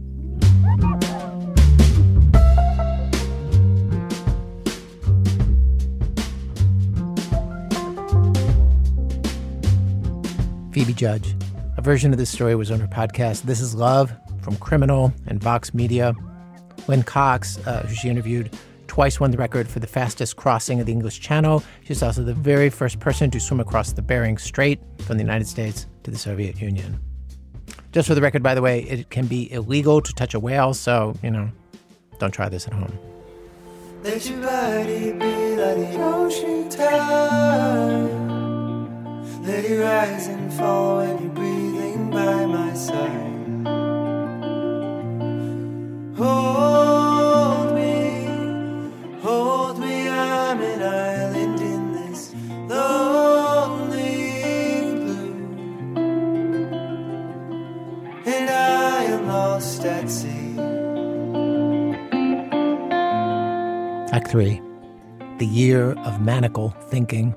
Phoebe Judge. A version of this story was on her podcast, This Is Love, from Criminal and Vox Media. Lynn Cox, uh, who she interviewed, twice won the record for the fastest crossing of the English Channel. She's also the very first person to swim across the Bering Strait from the United States to the Soviet Union. Just for the record, by the way, it can be illegal to touch a whale, so, you know, don't try this at home. Let your body be like the ocean tide. Let it rise and fall when you're breathing by my side. Hold me, hold me, I'm an island in this lonely blue, and I am lost at sea. Act three, the year of maniacal thinking.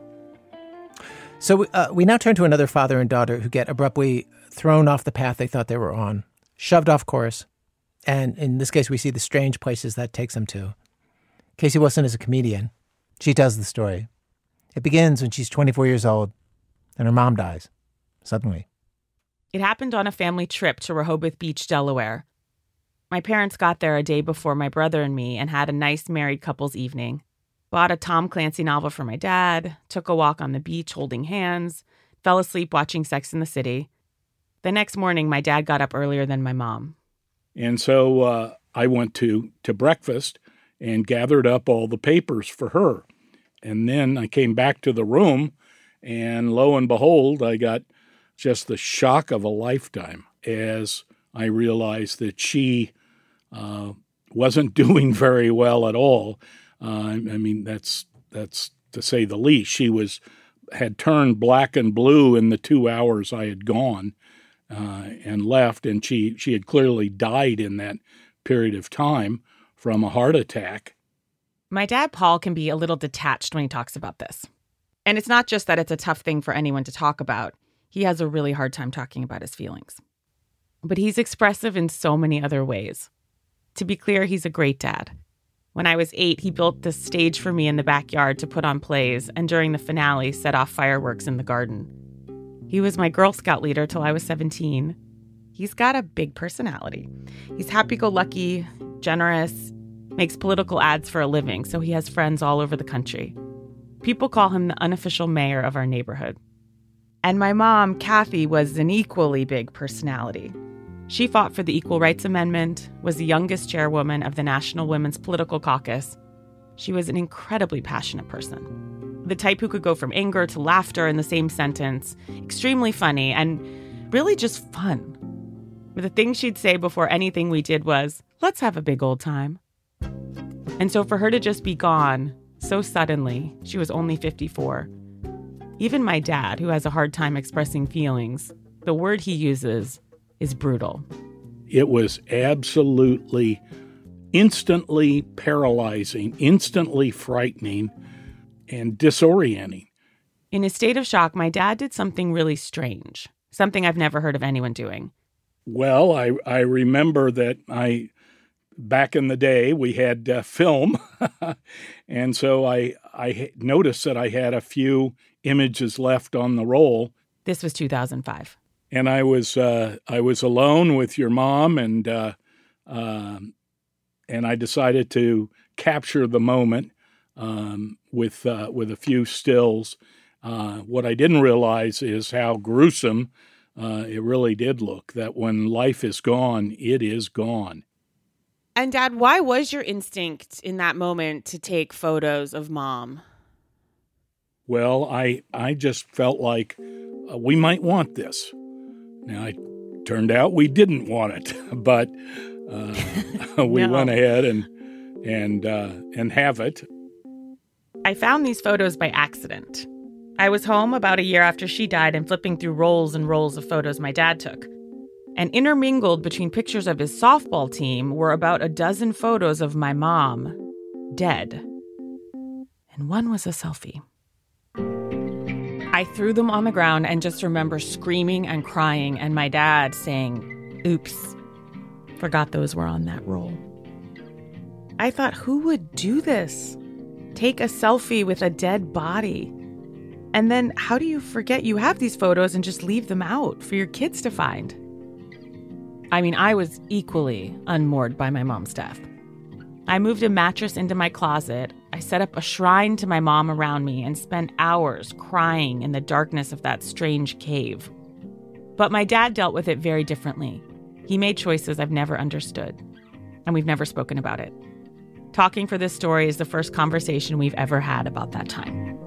So uh, we now turn to another father and daughter who get abruptly thrown off the path they thought they were on, shoved off course. And in this case, we see the strange places that takes them to. Casey Wilson is a comedian. She tells the story. It begins when she's twenty-four years old and her mom dies, suddenly. It happened on a family trip to Rehoboth Beach, Delaware. My parents got there a day before my brother and me and had a nice married couples evening. Bought a Tom Clancy novel for my dad, took a walk on the beach holding hands, fell asleep watching Sex and the City. The next morning, my dad got up earlier than my mom. And so uh, I went to, to breakfast and gathered up all the papers for her. And then I came back to the room, and lo and behold, I got just the shock of a lifetime as I realized that she uh, wasn't doing very well at all. Uh, I mean, that's that's to say the least. She was had turned black and blue in the two hours I had gone. Uh, and left, and she, she had clearly died in that period of time from a heart attack. My dad, Paul, can be a little detached when he talks about this. And it's not just that it's a tough thing for anyone to talk about. He has a really hard time talking about his feelings. But he's expressive in so many other ways. To be clear, he's a great dad. When I was eight, he built this stage for me in the backyard to put on plays, and during the finale, set off fireworks in the garden. He was my Girl Scout leader till I was seventeen. He's got a big personality. He's happy-go-lucky, generous, makes political ads for a living, so he has friends all over the country. People call him the unofficial mayor of our neighborhood. And my mom, Kathy, was an equally big personality. She fought for the Equal Rights Amendment, was the youngest chairwoman of the National Women's Political Caucus. She was an incredibly passionate person. The type who could go from anger to laughter in the same sentence, extremely funny, and really just fun. But the thing she'd say before anything we did was, let's have a big old time. And so for her to just be gone so suddenly, she was only fifty-four. Even my dad, who has a hard time expressing feelings, the word he uses is brutal. It was absolutely, instantly paralyzing, instantly frightening, and disorienting. In a state of shock, my dad did something really strange, something I've never heard of anyone doing. Well, I, I remember that I, back in the day, we had uh, film, and so I, I noticed that I had a few images left on the roll, This was two thousand five. And I was uh, I was alone with your mom, and uh, uh, and I decided to capture the moment um, with uh, with a few stills. Uh, what I didn't realize is how gruesome uh, it really did look. That when life is gone, it is gone. And Dad, why was your instinct in that moment to take photos of Mom? Well, I I just felt like uh, we might want this. Now, it turned out we didn't want it, but uh, we No. went ahead and and uh, and have it. I found these photos by accident. I was home about a year after she died and flipping through rolls and rolls of photos my dad took. And intermingled between pictures of his softball team were about a dozen photos of my mom, dead. And one was a selfie. I threw them on the ground and just remember screaming and crying and my dad saying, "Oops, forgot those were on that roll." I thought, who would do this? Take a selfie with a dead body? And then how do you forget you have these photos and just leave them out for your kids to find? I mean, I was equally unmoored by my mom's death. I moved a mattress into my closet. I set up a shrine to my mom around me and spent hours crying in the darkness of that strange cave. But my dad dealt with it very differently. He made choices I've never understood, and we've never spoken about it. Talking for this story is the first conversation we've ever had about that time.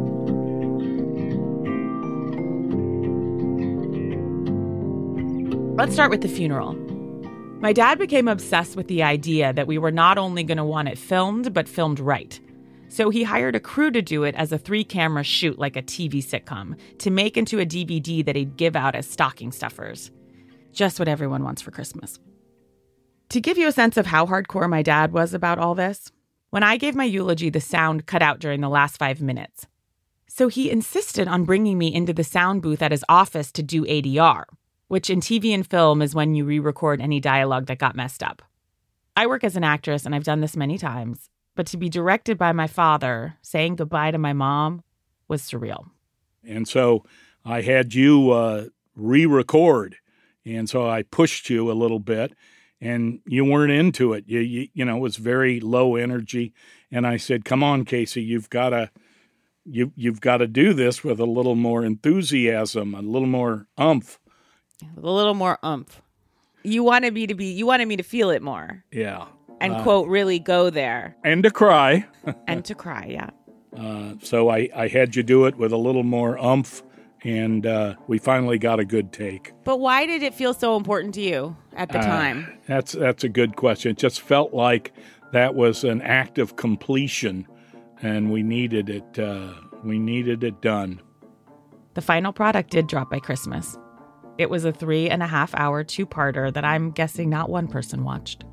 Let's start with the funeral. My dad became obsessed with the idea that we were not only going to want it filmed, but filmed right. So he hired a crew to do it as a three-camera shoot like a T V sitcom to make into a D V D that he'd give out as stocking stuffers. Just what everyone wants for Christmas. To give you a sense of how hardcore my dad was about all this, when I gave my eulogy, the sound cut out during the last five minutes. So he insisted on bringing me into the sound booth at his office to do A D R, which in T V and film is when you re-record any dialogue that got messed up. I work as an actress, and I've done this many times, but to be directed by my father, saying goodbye to my mom, was surreal. And so I had you uh, re-record, and so I pushed you a little bit, and you weren't into it. You, you, you know, it was very low energy, and I said, "Come on, Casey, you've got to, you, you've got to do this with a little more enthusiasm, a little more umph." A little more umph. You wanted me to be, you wanted me to feel it more. Yeah. And uh, quote, really go there. And to cry. And to cry, yeah. Uh, so I, I had you do it with a little more umph, and uh, we finally got a good take. But why did it feel so important to you at the Uh, time? That's that's a good question. It just felt like that was an act of completion, and we needed it. Uh, we needed it done. The final product did drop by Christmas. It was a three and a half hour two-parter that I'm guessing not one person watched.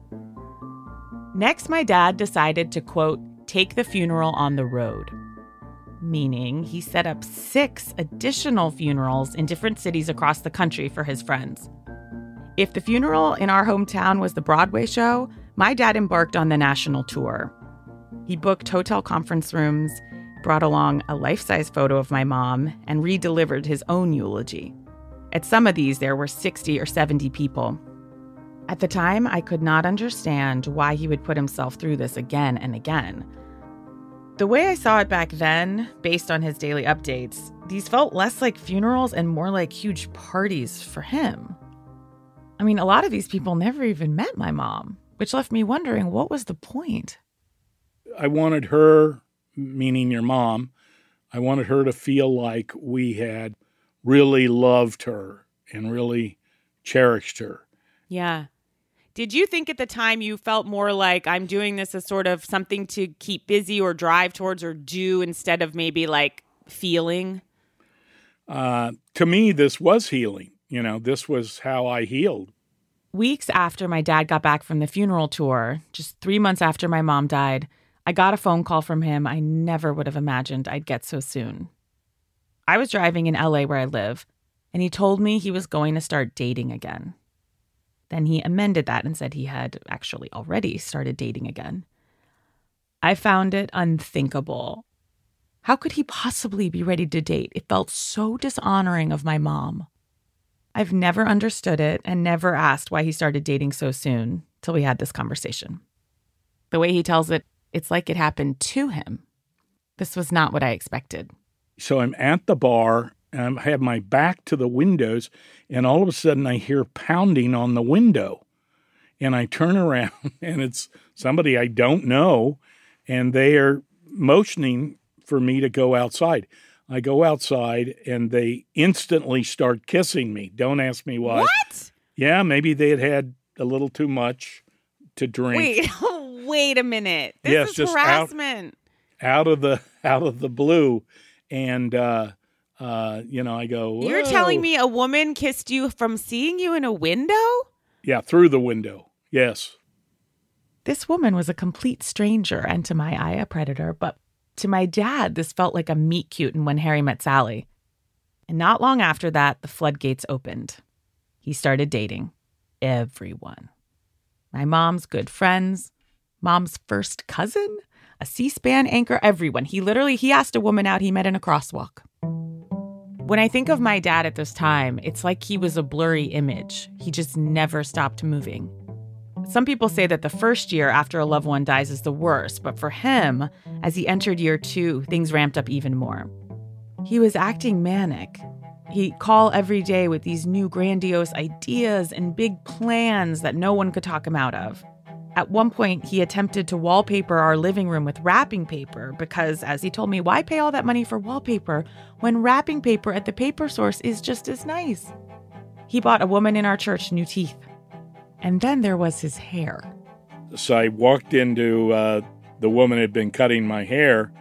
Next, my dad decided to, quote, take the funeral on the road. Meaning he set up six additional funerals in different cities across the country for his friends. If the funeral in our hometown was the Broadway show, my dad embarked on the national tour. He booked hotel conference rooms, brought along a life-size photo of my mom, and re-delivered his own eulogy. At some of these, there were sixty or seventy people. At the time, I could not understand why he would put himself through this again and again. The way I saw it back then, based on his daily updates, these felt less like funerals and more like huge parties for him. I mean, a lot of these people never even met my mom, which left me wondering, what was the point? I wanted her, meaning your mom, I wanted her to feel like we had really loved her and really cherished her. Yeah. Did you think at the time you felt more like I'm doing this as sort of something to keep busy or drive towards or do instead of maybe like feeling? Uh, to me, this was healing. You know, this was how I healed. Weeks after my dad got back from the funeral tour, just three months after my mom died, I got a phone call from him I never would have imagined I'd get so soon. I was driving in L A where I live, and he told me he was going to start dating again. Then he amended that and said he had actually already started dating again. I found it unthinkable. How could he possibly be ready to date? It felt so dishonoring of my mom. I've never understood it and never asked why he started dating so soon till we had this conversation. The way he tells it, it's like it happened to him. This was not what I expected. So I'm at the bar, and I have my back to the windows, and all of a sudden I hear pounding on the window. And I turn around, and it's somebody I don't know, and they are motioning for me to go outside. I go outside, and they instantly start kissing me. Don't ask me why. What? Yeah, maybe they had had a little too much to drink. Wait, wait a minute. This yes, is just harassment. Out, out of the out of the blue, and uh, uh, you know, I go. Whoa. You're telling me a woman kissed you from seeing you in a window? Yeah, through the window. Yes. This woman was a complete stranger, and to my eye, a predator, but to my dad, this felt like a meet cute in When Harry Met Sally. And not long after that, the floodgates opened. He started dating everyone. My mom's good friends, mom's first cousin, a C-SPAN anchor, everyone. He literally, he asked a woman out he met in a crosswalk. When I think of my dad at this time, it's like he was a blurry image. He just never stopped moving. Some people say that the first year after a loved one dies is the worst, but for him, as he entered year two, things ramped up even more. He was acting manic. He'd call every day with these new grandiose ideas and big plans that no one could talk him out of. At one point, he attempted to wallpaper our living room with wrapping paper because, as he told me, why pay all that money for wallpaper when wrapping paper at the paper source is just as nice? He bought a woman in our church new teeth. And then there was his hair. So I walked into uh, the woman had been cutting my hair,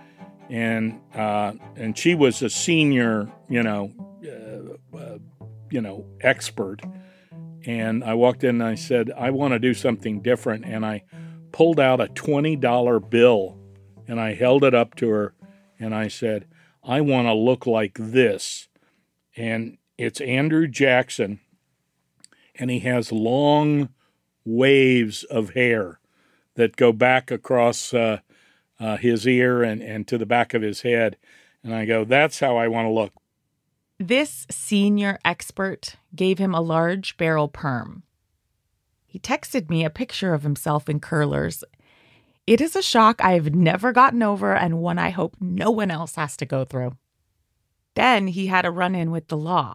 and uh, and she was a senior, you know, uh, uh, you know, expert. And I walked in and I said, I want to do something different. And I pulled out a twenty dollar bill and I held it up to her and I said, I want to look like this. And it's Andrew Jackson. And he has long waves of hair that go back across uh, uh, his ear and, and to the back of his head. And I go, that's how I want to look. This senior expert gave him a large barrel perm. He texted me a picture of himself in curlers. It is a shock I've never gotten over and one I hope no one else has to go through. Then he had a run-in with the law.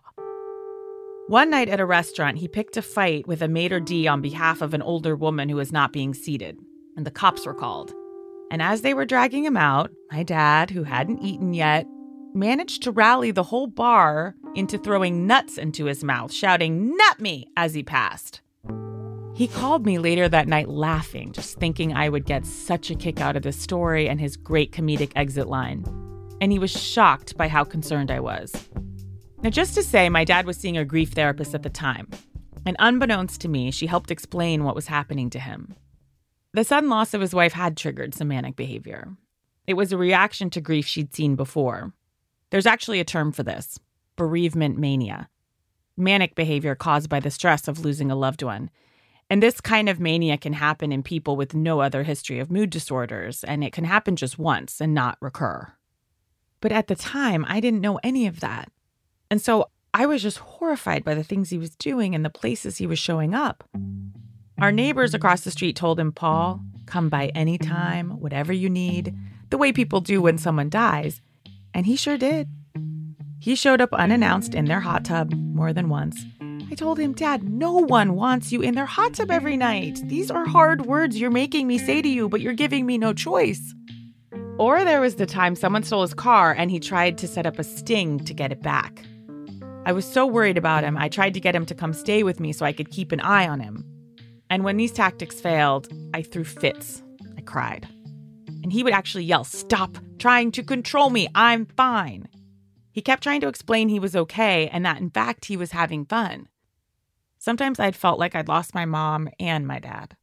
One night at a restaurant, he picked a fight with a maitre d' on behalf of an older woman who was not being seated, and the cops were called. And as they were dragging him out, my dad, who hadn't eaten yet, managed to rally the whole bar into throwing nuts into his mouth, shouting, "Nut me!" as he passed. He called me later that night laughing, just thinking I would get such a kick out of this story and his great comedic exit line. And he was shocked by how concerned I was. Now, just to say, my dad was seeing a grief therapist at the time. And unbeknownst to me, she helped explain what was happening to him. The sudden loss of his wife had triggered some manic behavior. It was a reaction to grief she'd seen before. There's actually a term for this, bereavement mania. Manic behavior caused by the stress of losing a loved one. And this kind of mania can happen in people with no other history of mood disorders, and it can happen just once and not recur. But at the time, I didn't know any of that. And so I was just horrified by the things he was doing and the places he was showing up. Our neighbors across the street told him, "Paul, come by anytime, whatever you need," the way people do when someone dies. And he sure did. He showed up unannounced in their hot tub more than once. I told him, "Dad, no one wants you in their hot tub every night. These are hard words you're making me say to you, but you're giving me no choice." Or there was the time someone stole his car and he tried to set up a sting to get it back. I was so worried about him, I tried to get him to come stay with me so I could keep an eye on him. And when these tactics failed, I threw fits. I cried. And he would actually yell, "Stop trying to control me. I'm fine." He kept trying to explain he was okay and that, in fact, he was having fun. Sometimes I'd felt like I'd lost my mom and my dad.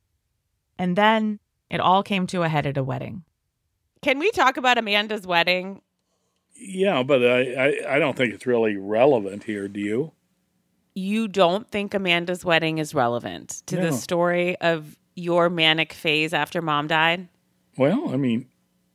And then it all came to a head at a wedding. Can we talk about Amanda's wedding? Yeah, but I, I, I don't think it's really relevant here, do you? You don't think Amanda's wedding is relevant to No. the story of your manic phase after mom died? Well, I mean,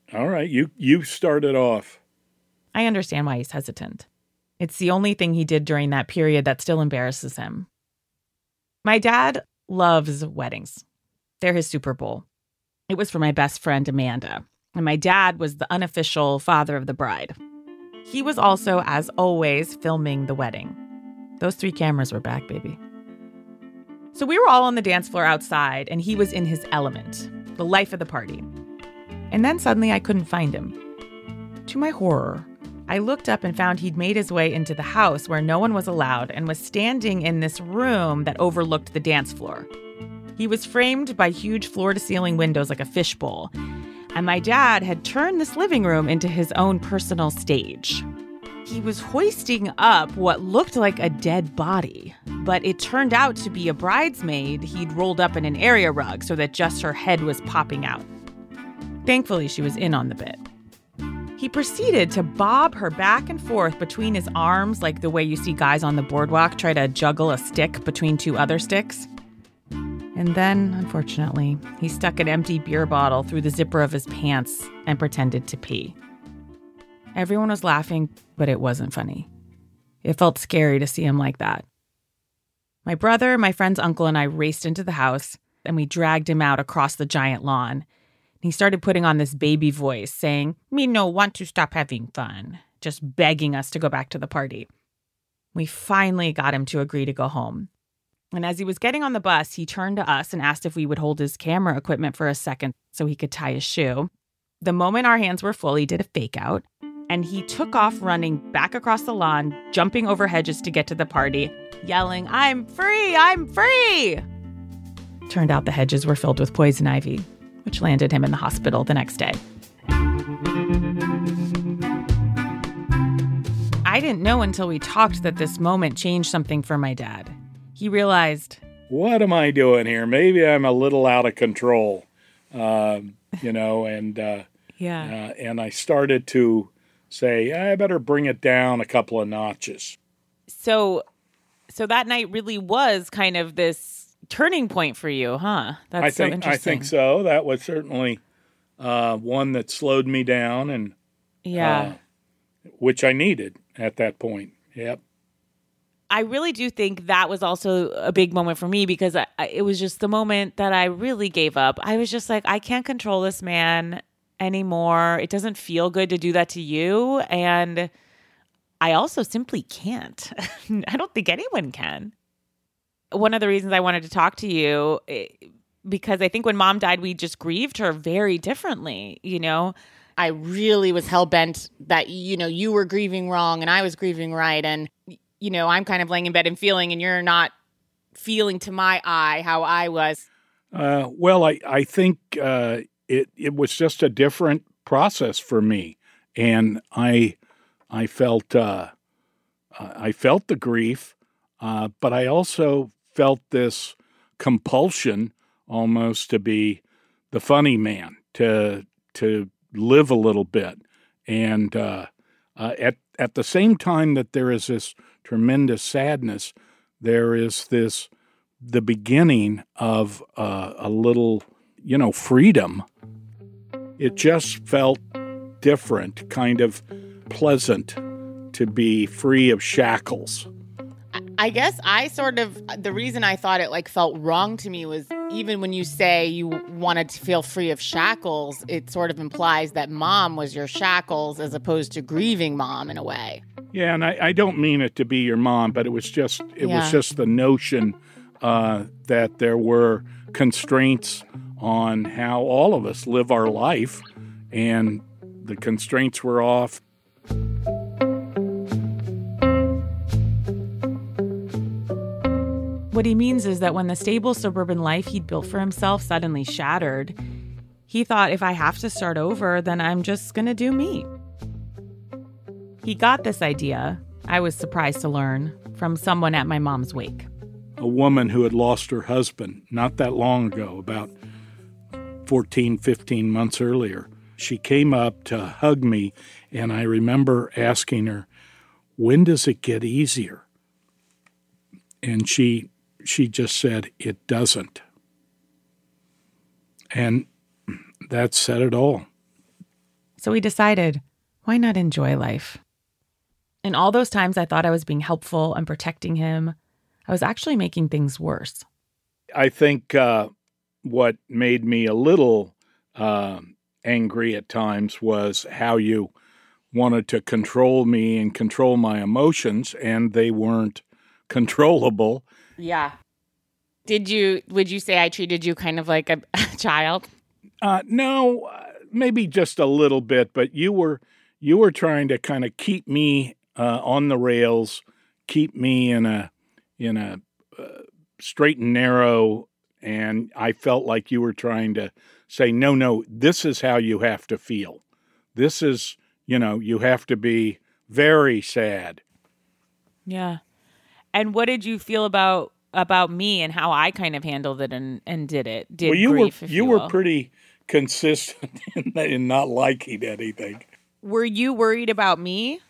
All right, you, you started off. I understand why he's hesitant. It's the only thing he did during that period that still embarrasses him. My dad loves weddings. They're his Super Bowl. It was for my best friend, Amanda, and my dad was the unofficial father of the bride. He was also, as always, filming the wedding. Those three cameras were back, baby. So we were all on the dance floor outside, and he was in his element, the life of the party. And then suddenly I couldn't find him. To my horror, I looked up and found he'd made his way into the house where no one was allowed and was standing in this room that overlooked the dance floor. He was framed by huge floor-to-ceiling windows like a fishbowl, and my dad had turned this living room into his own personal stage. He was hoisting up what looked like a dead body, but it turned out to be a bridesmaid he'd rolled up in an area rug so that just her head was popping out. Thankfully, she was in on the bit. He proceeded to bob her back and forth between his arms like the way you see guys on the boardwalk try to juggle a stick between two other sticks. And then, unfortunately, he stuck an empty beer bottle through the zipper of his pants and pretended to pee. Everyone was laughing, but it wasn't funny. It felt scary to see him like that. My brother, my friend's uncle, and I raced into the house, and we dragged him out across the giant lawn. He started putting on this baby voice, saying, "Me no want to stop having fun," just begging us to go back to the party. We finally got him to agree to go home. And as he was getting on the bus, he turned to us and asked if we would hold his camera equipment for a second so he could tie his shoe. The moment our hands were full, he did a fake out, and he took off running back across the lawn, jumping over hedges to get to the party, yelling, "I'm free! I'm free!" Turned out the hedges were filled with poison ivy, which landed him in the hospital the next day. I didn't know until we talked that this moment changed something for my dad. He realized, what am I doing here? Maybe I'm a little out of control, uh, you know, and uh, yeah, uh, and I started to say, I better bring it down a couple of notches. So, so that night really was kind of this turning point for you, huh? That's I so think, interesting. I think so. That was certainly uh, one that slowed me down, and yeah, uh, which I needed at that point. Yep. I really do think that was also a big moment for me because I, I, it was just the moment that I really gave up. I was just like, I can't control this man anymore. It doesn't feel good to do that to you. And I also simply can't. I don't think anyone can. One of the reasons I wanted to talk to you, because I think when Mom died, we just grieved her very differently, you know? I really was hell-bent that, you know, you were grieving wrong and I was grieving right. And you know, I'm kind of laying in bed and feeling, and you're not feeling to my eye how I was. Uh, well, I, I think uh, it it was just a different process for me, and I I felt uh, I felt the grief, uh, but I also felt this compulsion almost to be the funny man, to to live a little bit, and uh, uh, at at the same time that there is this tremendous sadness, there is this, the beginning of uh, a little, you know, freedom. It just felt different, kind of pleasant to be free of shackles. I guess I sort of, the reason I thought it like felt wrong to me was even when you say you wanted to feel free of shackles, it sort of implies that Mom was your shackles as opposed to grieving Mom in a way. Yeah, and I, I don't mean it to be your mom, but it was just it Yeah. was just the notion uh, that there were constraints on how all of us live our life, and the constraints were off. What he means is that when the stable suburban life he'd built for himself suddenly shattered, he thought, if I have to start over, then I'm just going to do me. He got this idea, I was surprised to learn, from someone at my mom's wake. A woman who had lost her husband not that long ago, about fourteen, fifteen months earlier. She came up to hug me, and I remember asking her, when does it get easier? And she she just said, it doesn't. And that said it all. So we decided, why not enjoy life? In all those times I thought I was being helpful and protecting him, I was actually making things worse. I think uh, what made me a little uh, angry at times was how you wanted to control me and control my emotions, and they weren't controllable. Yeah. Did you, would you say I treated you kind of like a, a child? Uh, no, uh, maybe just a little bit, but you were you were trying to kind of keep me uh, on the rails, keep me in a in a uh, straight and narrow, and I felt like you were trying to say, no, no, this is how you have to feel. This is, you know, you have to be very sad. Yeah. And what did you feel about about me and how I kind of handled it and, and did it? Did well, you grief, were if you, you were will. pretty consistent in, in not liking anything. Were you worried about me?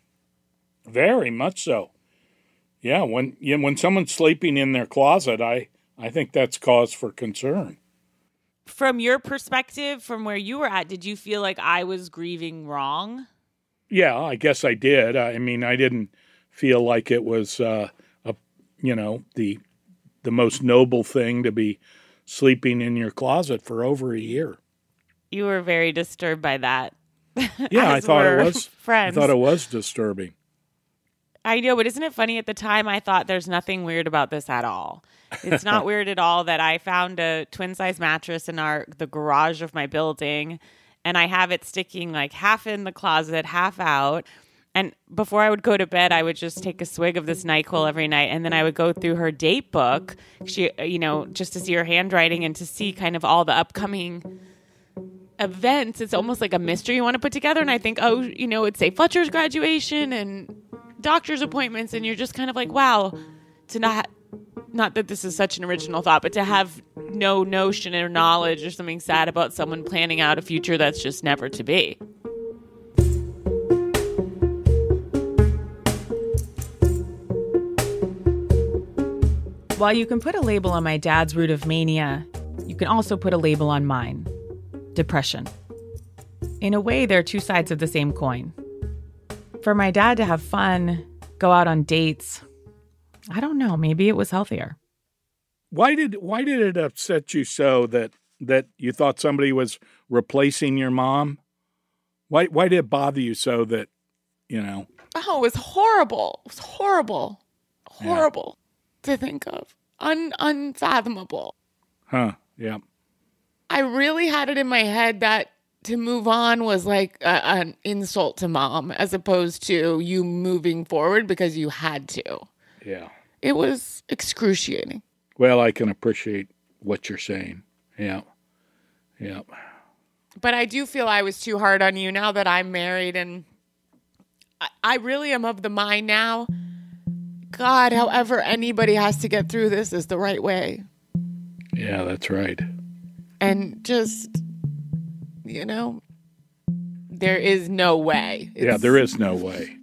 Very much so. Yeah, when you know, when someone's sleeping in their closet, I I think that's cause for concern. From your perspective, from where you were at, did you feel like I was grieving wrong? Yeah, I guess I did. I mean, I didn't feel like it was, uh, a, you know, the the most noble thing to be sleeping in your closet for over a year. You were very disturbed by that. Yeah, I thought it was. Friends. I thought it was disturbing. I know, but isn't it funny? At the time, I thought there's nothing weird about this at all. It's not weird at all that I found a twin-size mattress in our the garage of my building, and I have it sticking like half in the closet, half out. And before I would go to bed, I would just take a swig of this NyQuil every night, and then I would go through her date book, she, you know, just to see her handwriting and to see kind of all the upcoming events. It's almost like a mystery you want to put together. And I think, oh, you know, it'd say Fletcher's graduation and doctor's appointments, and you're just kind of like, wow, to not, not that this is such an original thought, but to have no notion or knowledge or something sad about someone planning out a future that's just never to be. While you can put a label on my dad's root of mania, you can also put a label on mine, depression. In a way, they're two sides of the same coin. For my dad to have fun, go out on dates, I don't know, maybe it was healthier. Why did why did it upset you so that that you thought somebody was replacing your mom? Why why did it bother you so that, you know? Oh, it was horrible. It was horrible. Horrible yeah. to think of. Un- unfathomable. Huh, yeah. I really had it in my head that to move on was like a, an insult to mom as opposed to you moving forward because you had to. Yeah. It was excruciating. Well, I can appreciate what you're saying. Yeah. Yeah. But I do feel I was too hard on you now that I'm married, and I, I really am of the mind now, God, however anybody has to get through this is the right way. Yeah, that's right. And just, you know, there is no way. It's, yeah, there is no way.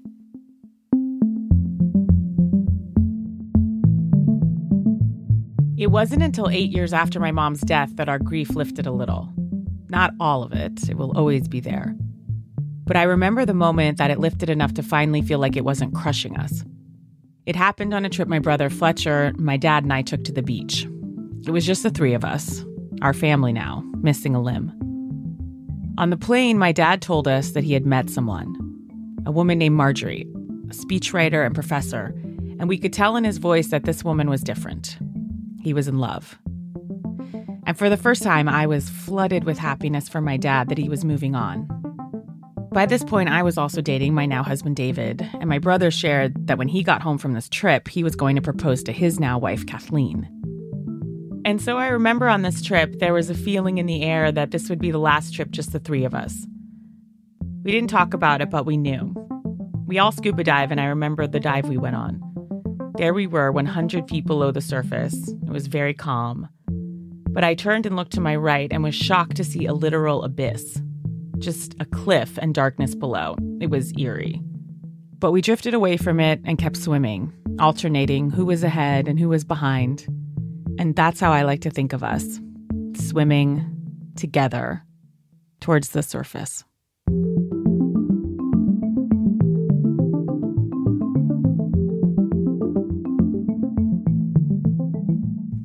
It wasn't until eight years after my mom's death that our grief lifted a little. Not all of it. It will always be there. But I remember the moment that it lifted enough to finally feel like it wasn't crushing us. It happened on a trip my brother Fletcher, my dad, and I took to the beach. It was just the three of us, our family now, missing a limb. On the plane, my dad told us that he had met someone, a woman named Marjorie, a speechwriter and professor, and we could tell in his voice that this woman was different. He was in love. And for the first time, I was flooded with happiness for my dad that he was moving on. By this point, I was also dating my now husband, David, and my brother shared that when he got home from this trip, he was going to propose to his now wife, Kathleen. And so I remember on this trip, there was a feeling in the air that this would be the last trip, just the three of us. We didn't talk about it, but we knew. We all scuba dive, and I remember the dive we went on. There we were, one hundred feet below the surface. It was very calm. But I turned and looked to my right and was shocked to see a literal abyss. Just a cliff and darkness below. It was eerie. But we drifted away from it and kept swimming, alternating who was ahead and who was behind. And that's how I like to think of us, swimming together towards the surface.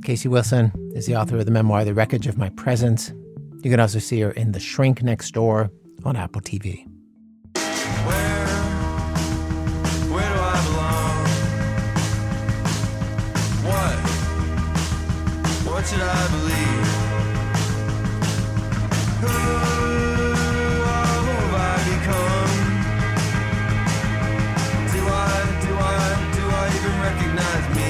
Casey Wilson is the author of the memoir, The Wreckage of My Presence. You can also see her in The Shrink Next Door on Apple T V. Where, where do I belong? What, what should I believe? Who, oh, who have I become? Do I, do I, do I even recognize me?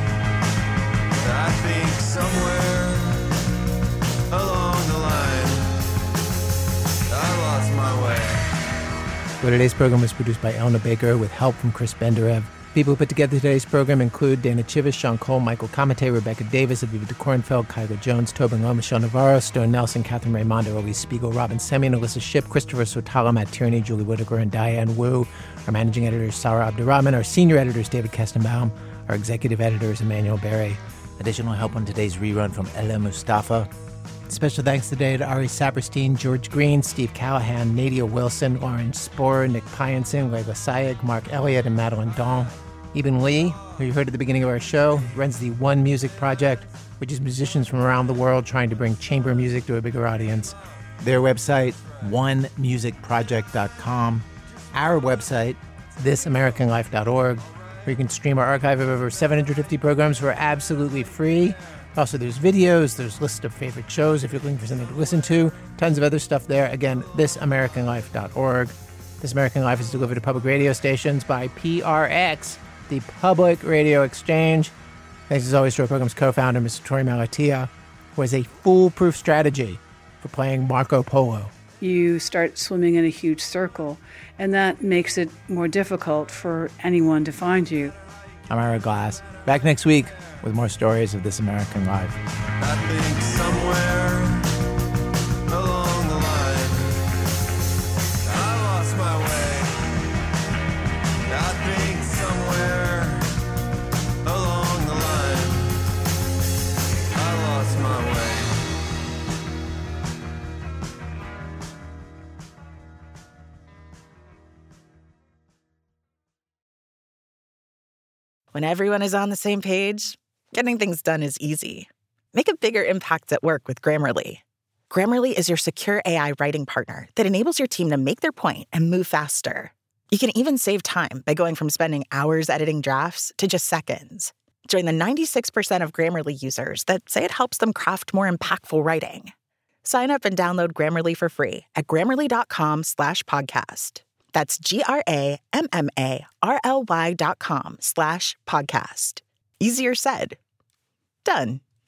I think somewhere along the line I lost my way. Well, today's program was produced by Elna Baker with help from Chris Benderev. People who put together today's program include Dana Chivas, Sean Cole, Michael Comite, Rebecca Davis, Aviva DeKornfeld, Kyla Jones, Tobin Lowe, Michelle Navarro, Stone Nelson, Catherine Raimondo, Elise Spiegel, Robin Semyon, Alyssa Shipp, Christopher Sotala, Matt Tierney, Julie Whitaker, and Diane Wu. Our managing editor is Sarah Abdurrahman. Our senior editor is David Kestenbaum. Our executive editor is Emmanuel Berry. Additional help on today's rerun from Ella Mustafa. Special thanks today to Ari Saperstein, George Green, Steve Callahan, Nadia Wilson, Lauren Sporer, Nick Pyenson, Layla Sayeg, Mark Elliott, and Madeline Dawn. Eben Lee, who you heard at the beginning of our show, runs the One Music Project, which is musicians from around the world trying to bring chamber music to a bigger audience. Their website, one music project dot com. Our website, this american life dot org, where you can stream our archive of over seven hundred fifty programs for absolutely free. Also, there's videos, there's lists of favorite shows if you're looking for something to listen to, tons of other stuff there. Again, this american life dot org. This American Life is delivered to public radio stations by P R X, the Public Radio Exchange. Thanks as always to our program's co-founder, Mister Tori Malatia, who has a foolproof strategy for playing Marco Polo. You start swimming in a huge circle, and that makes it more difficult for anyone to find you. I'm Ira Glass. Back next week with more stories of This American Life. I think somewhere along the line I lost my way. I think somewhere along the line I lost my way. When everyone is on the same page, getting things done is easy. Make a bigger impact at work with Grammarly. Grammarly is your secure A I writing partner that enables your team to make their point and move faster. You can even save time by going from spending hours editing drafts to just seconds. Join the ninety-six percent of Grammarly users that say it helps them craft more impactful writing. Sign up and download Grammarly for free at grammarly.com slash podcast. That's G-R-A-M-M-A-R-L-Y dot com slash podcast. Easier said, done.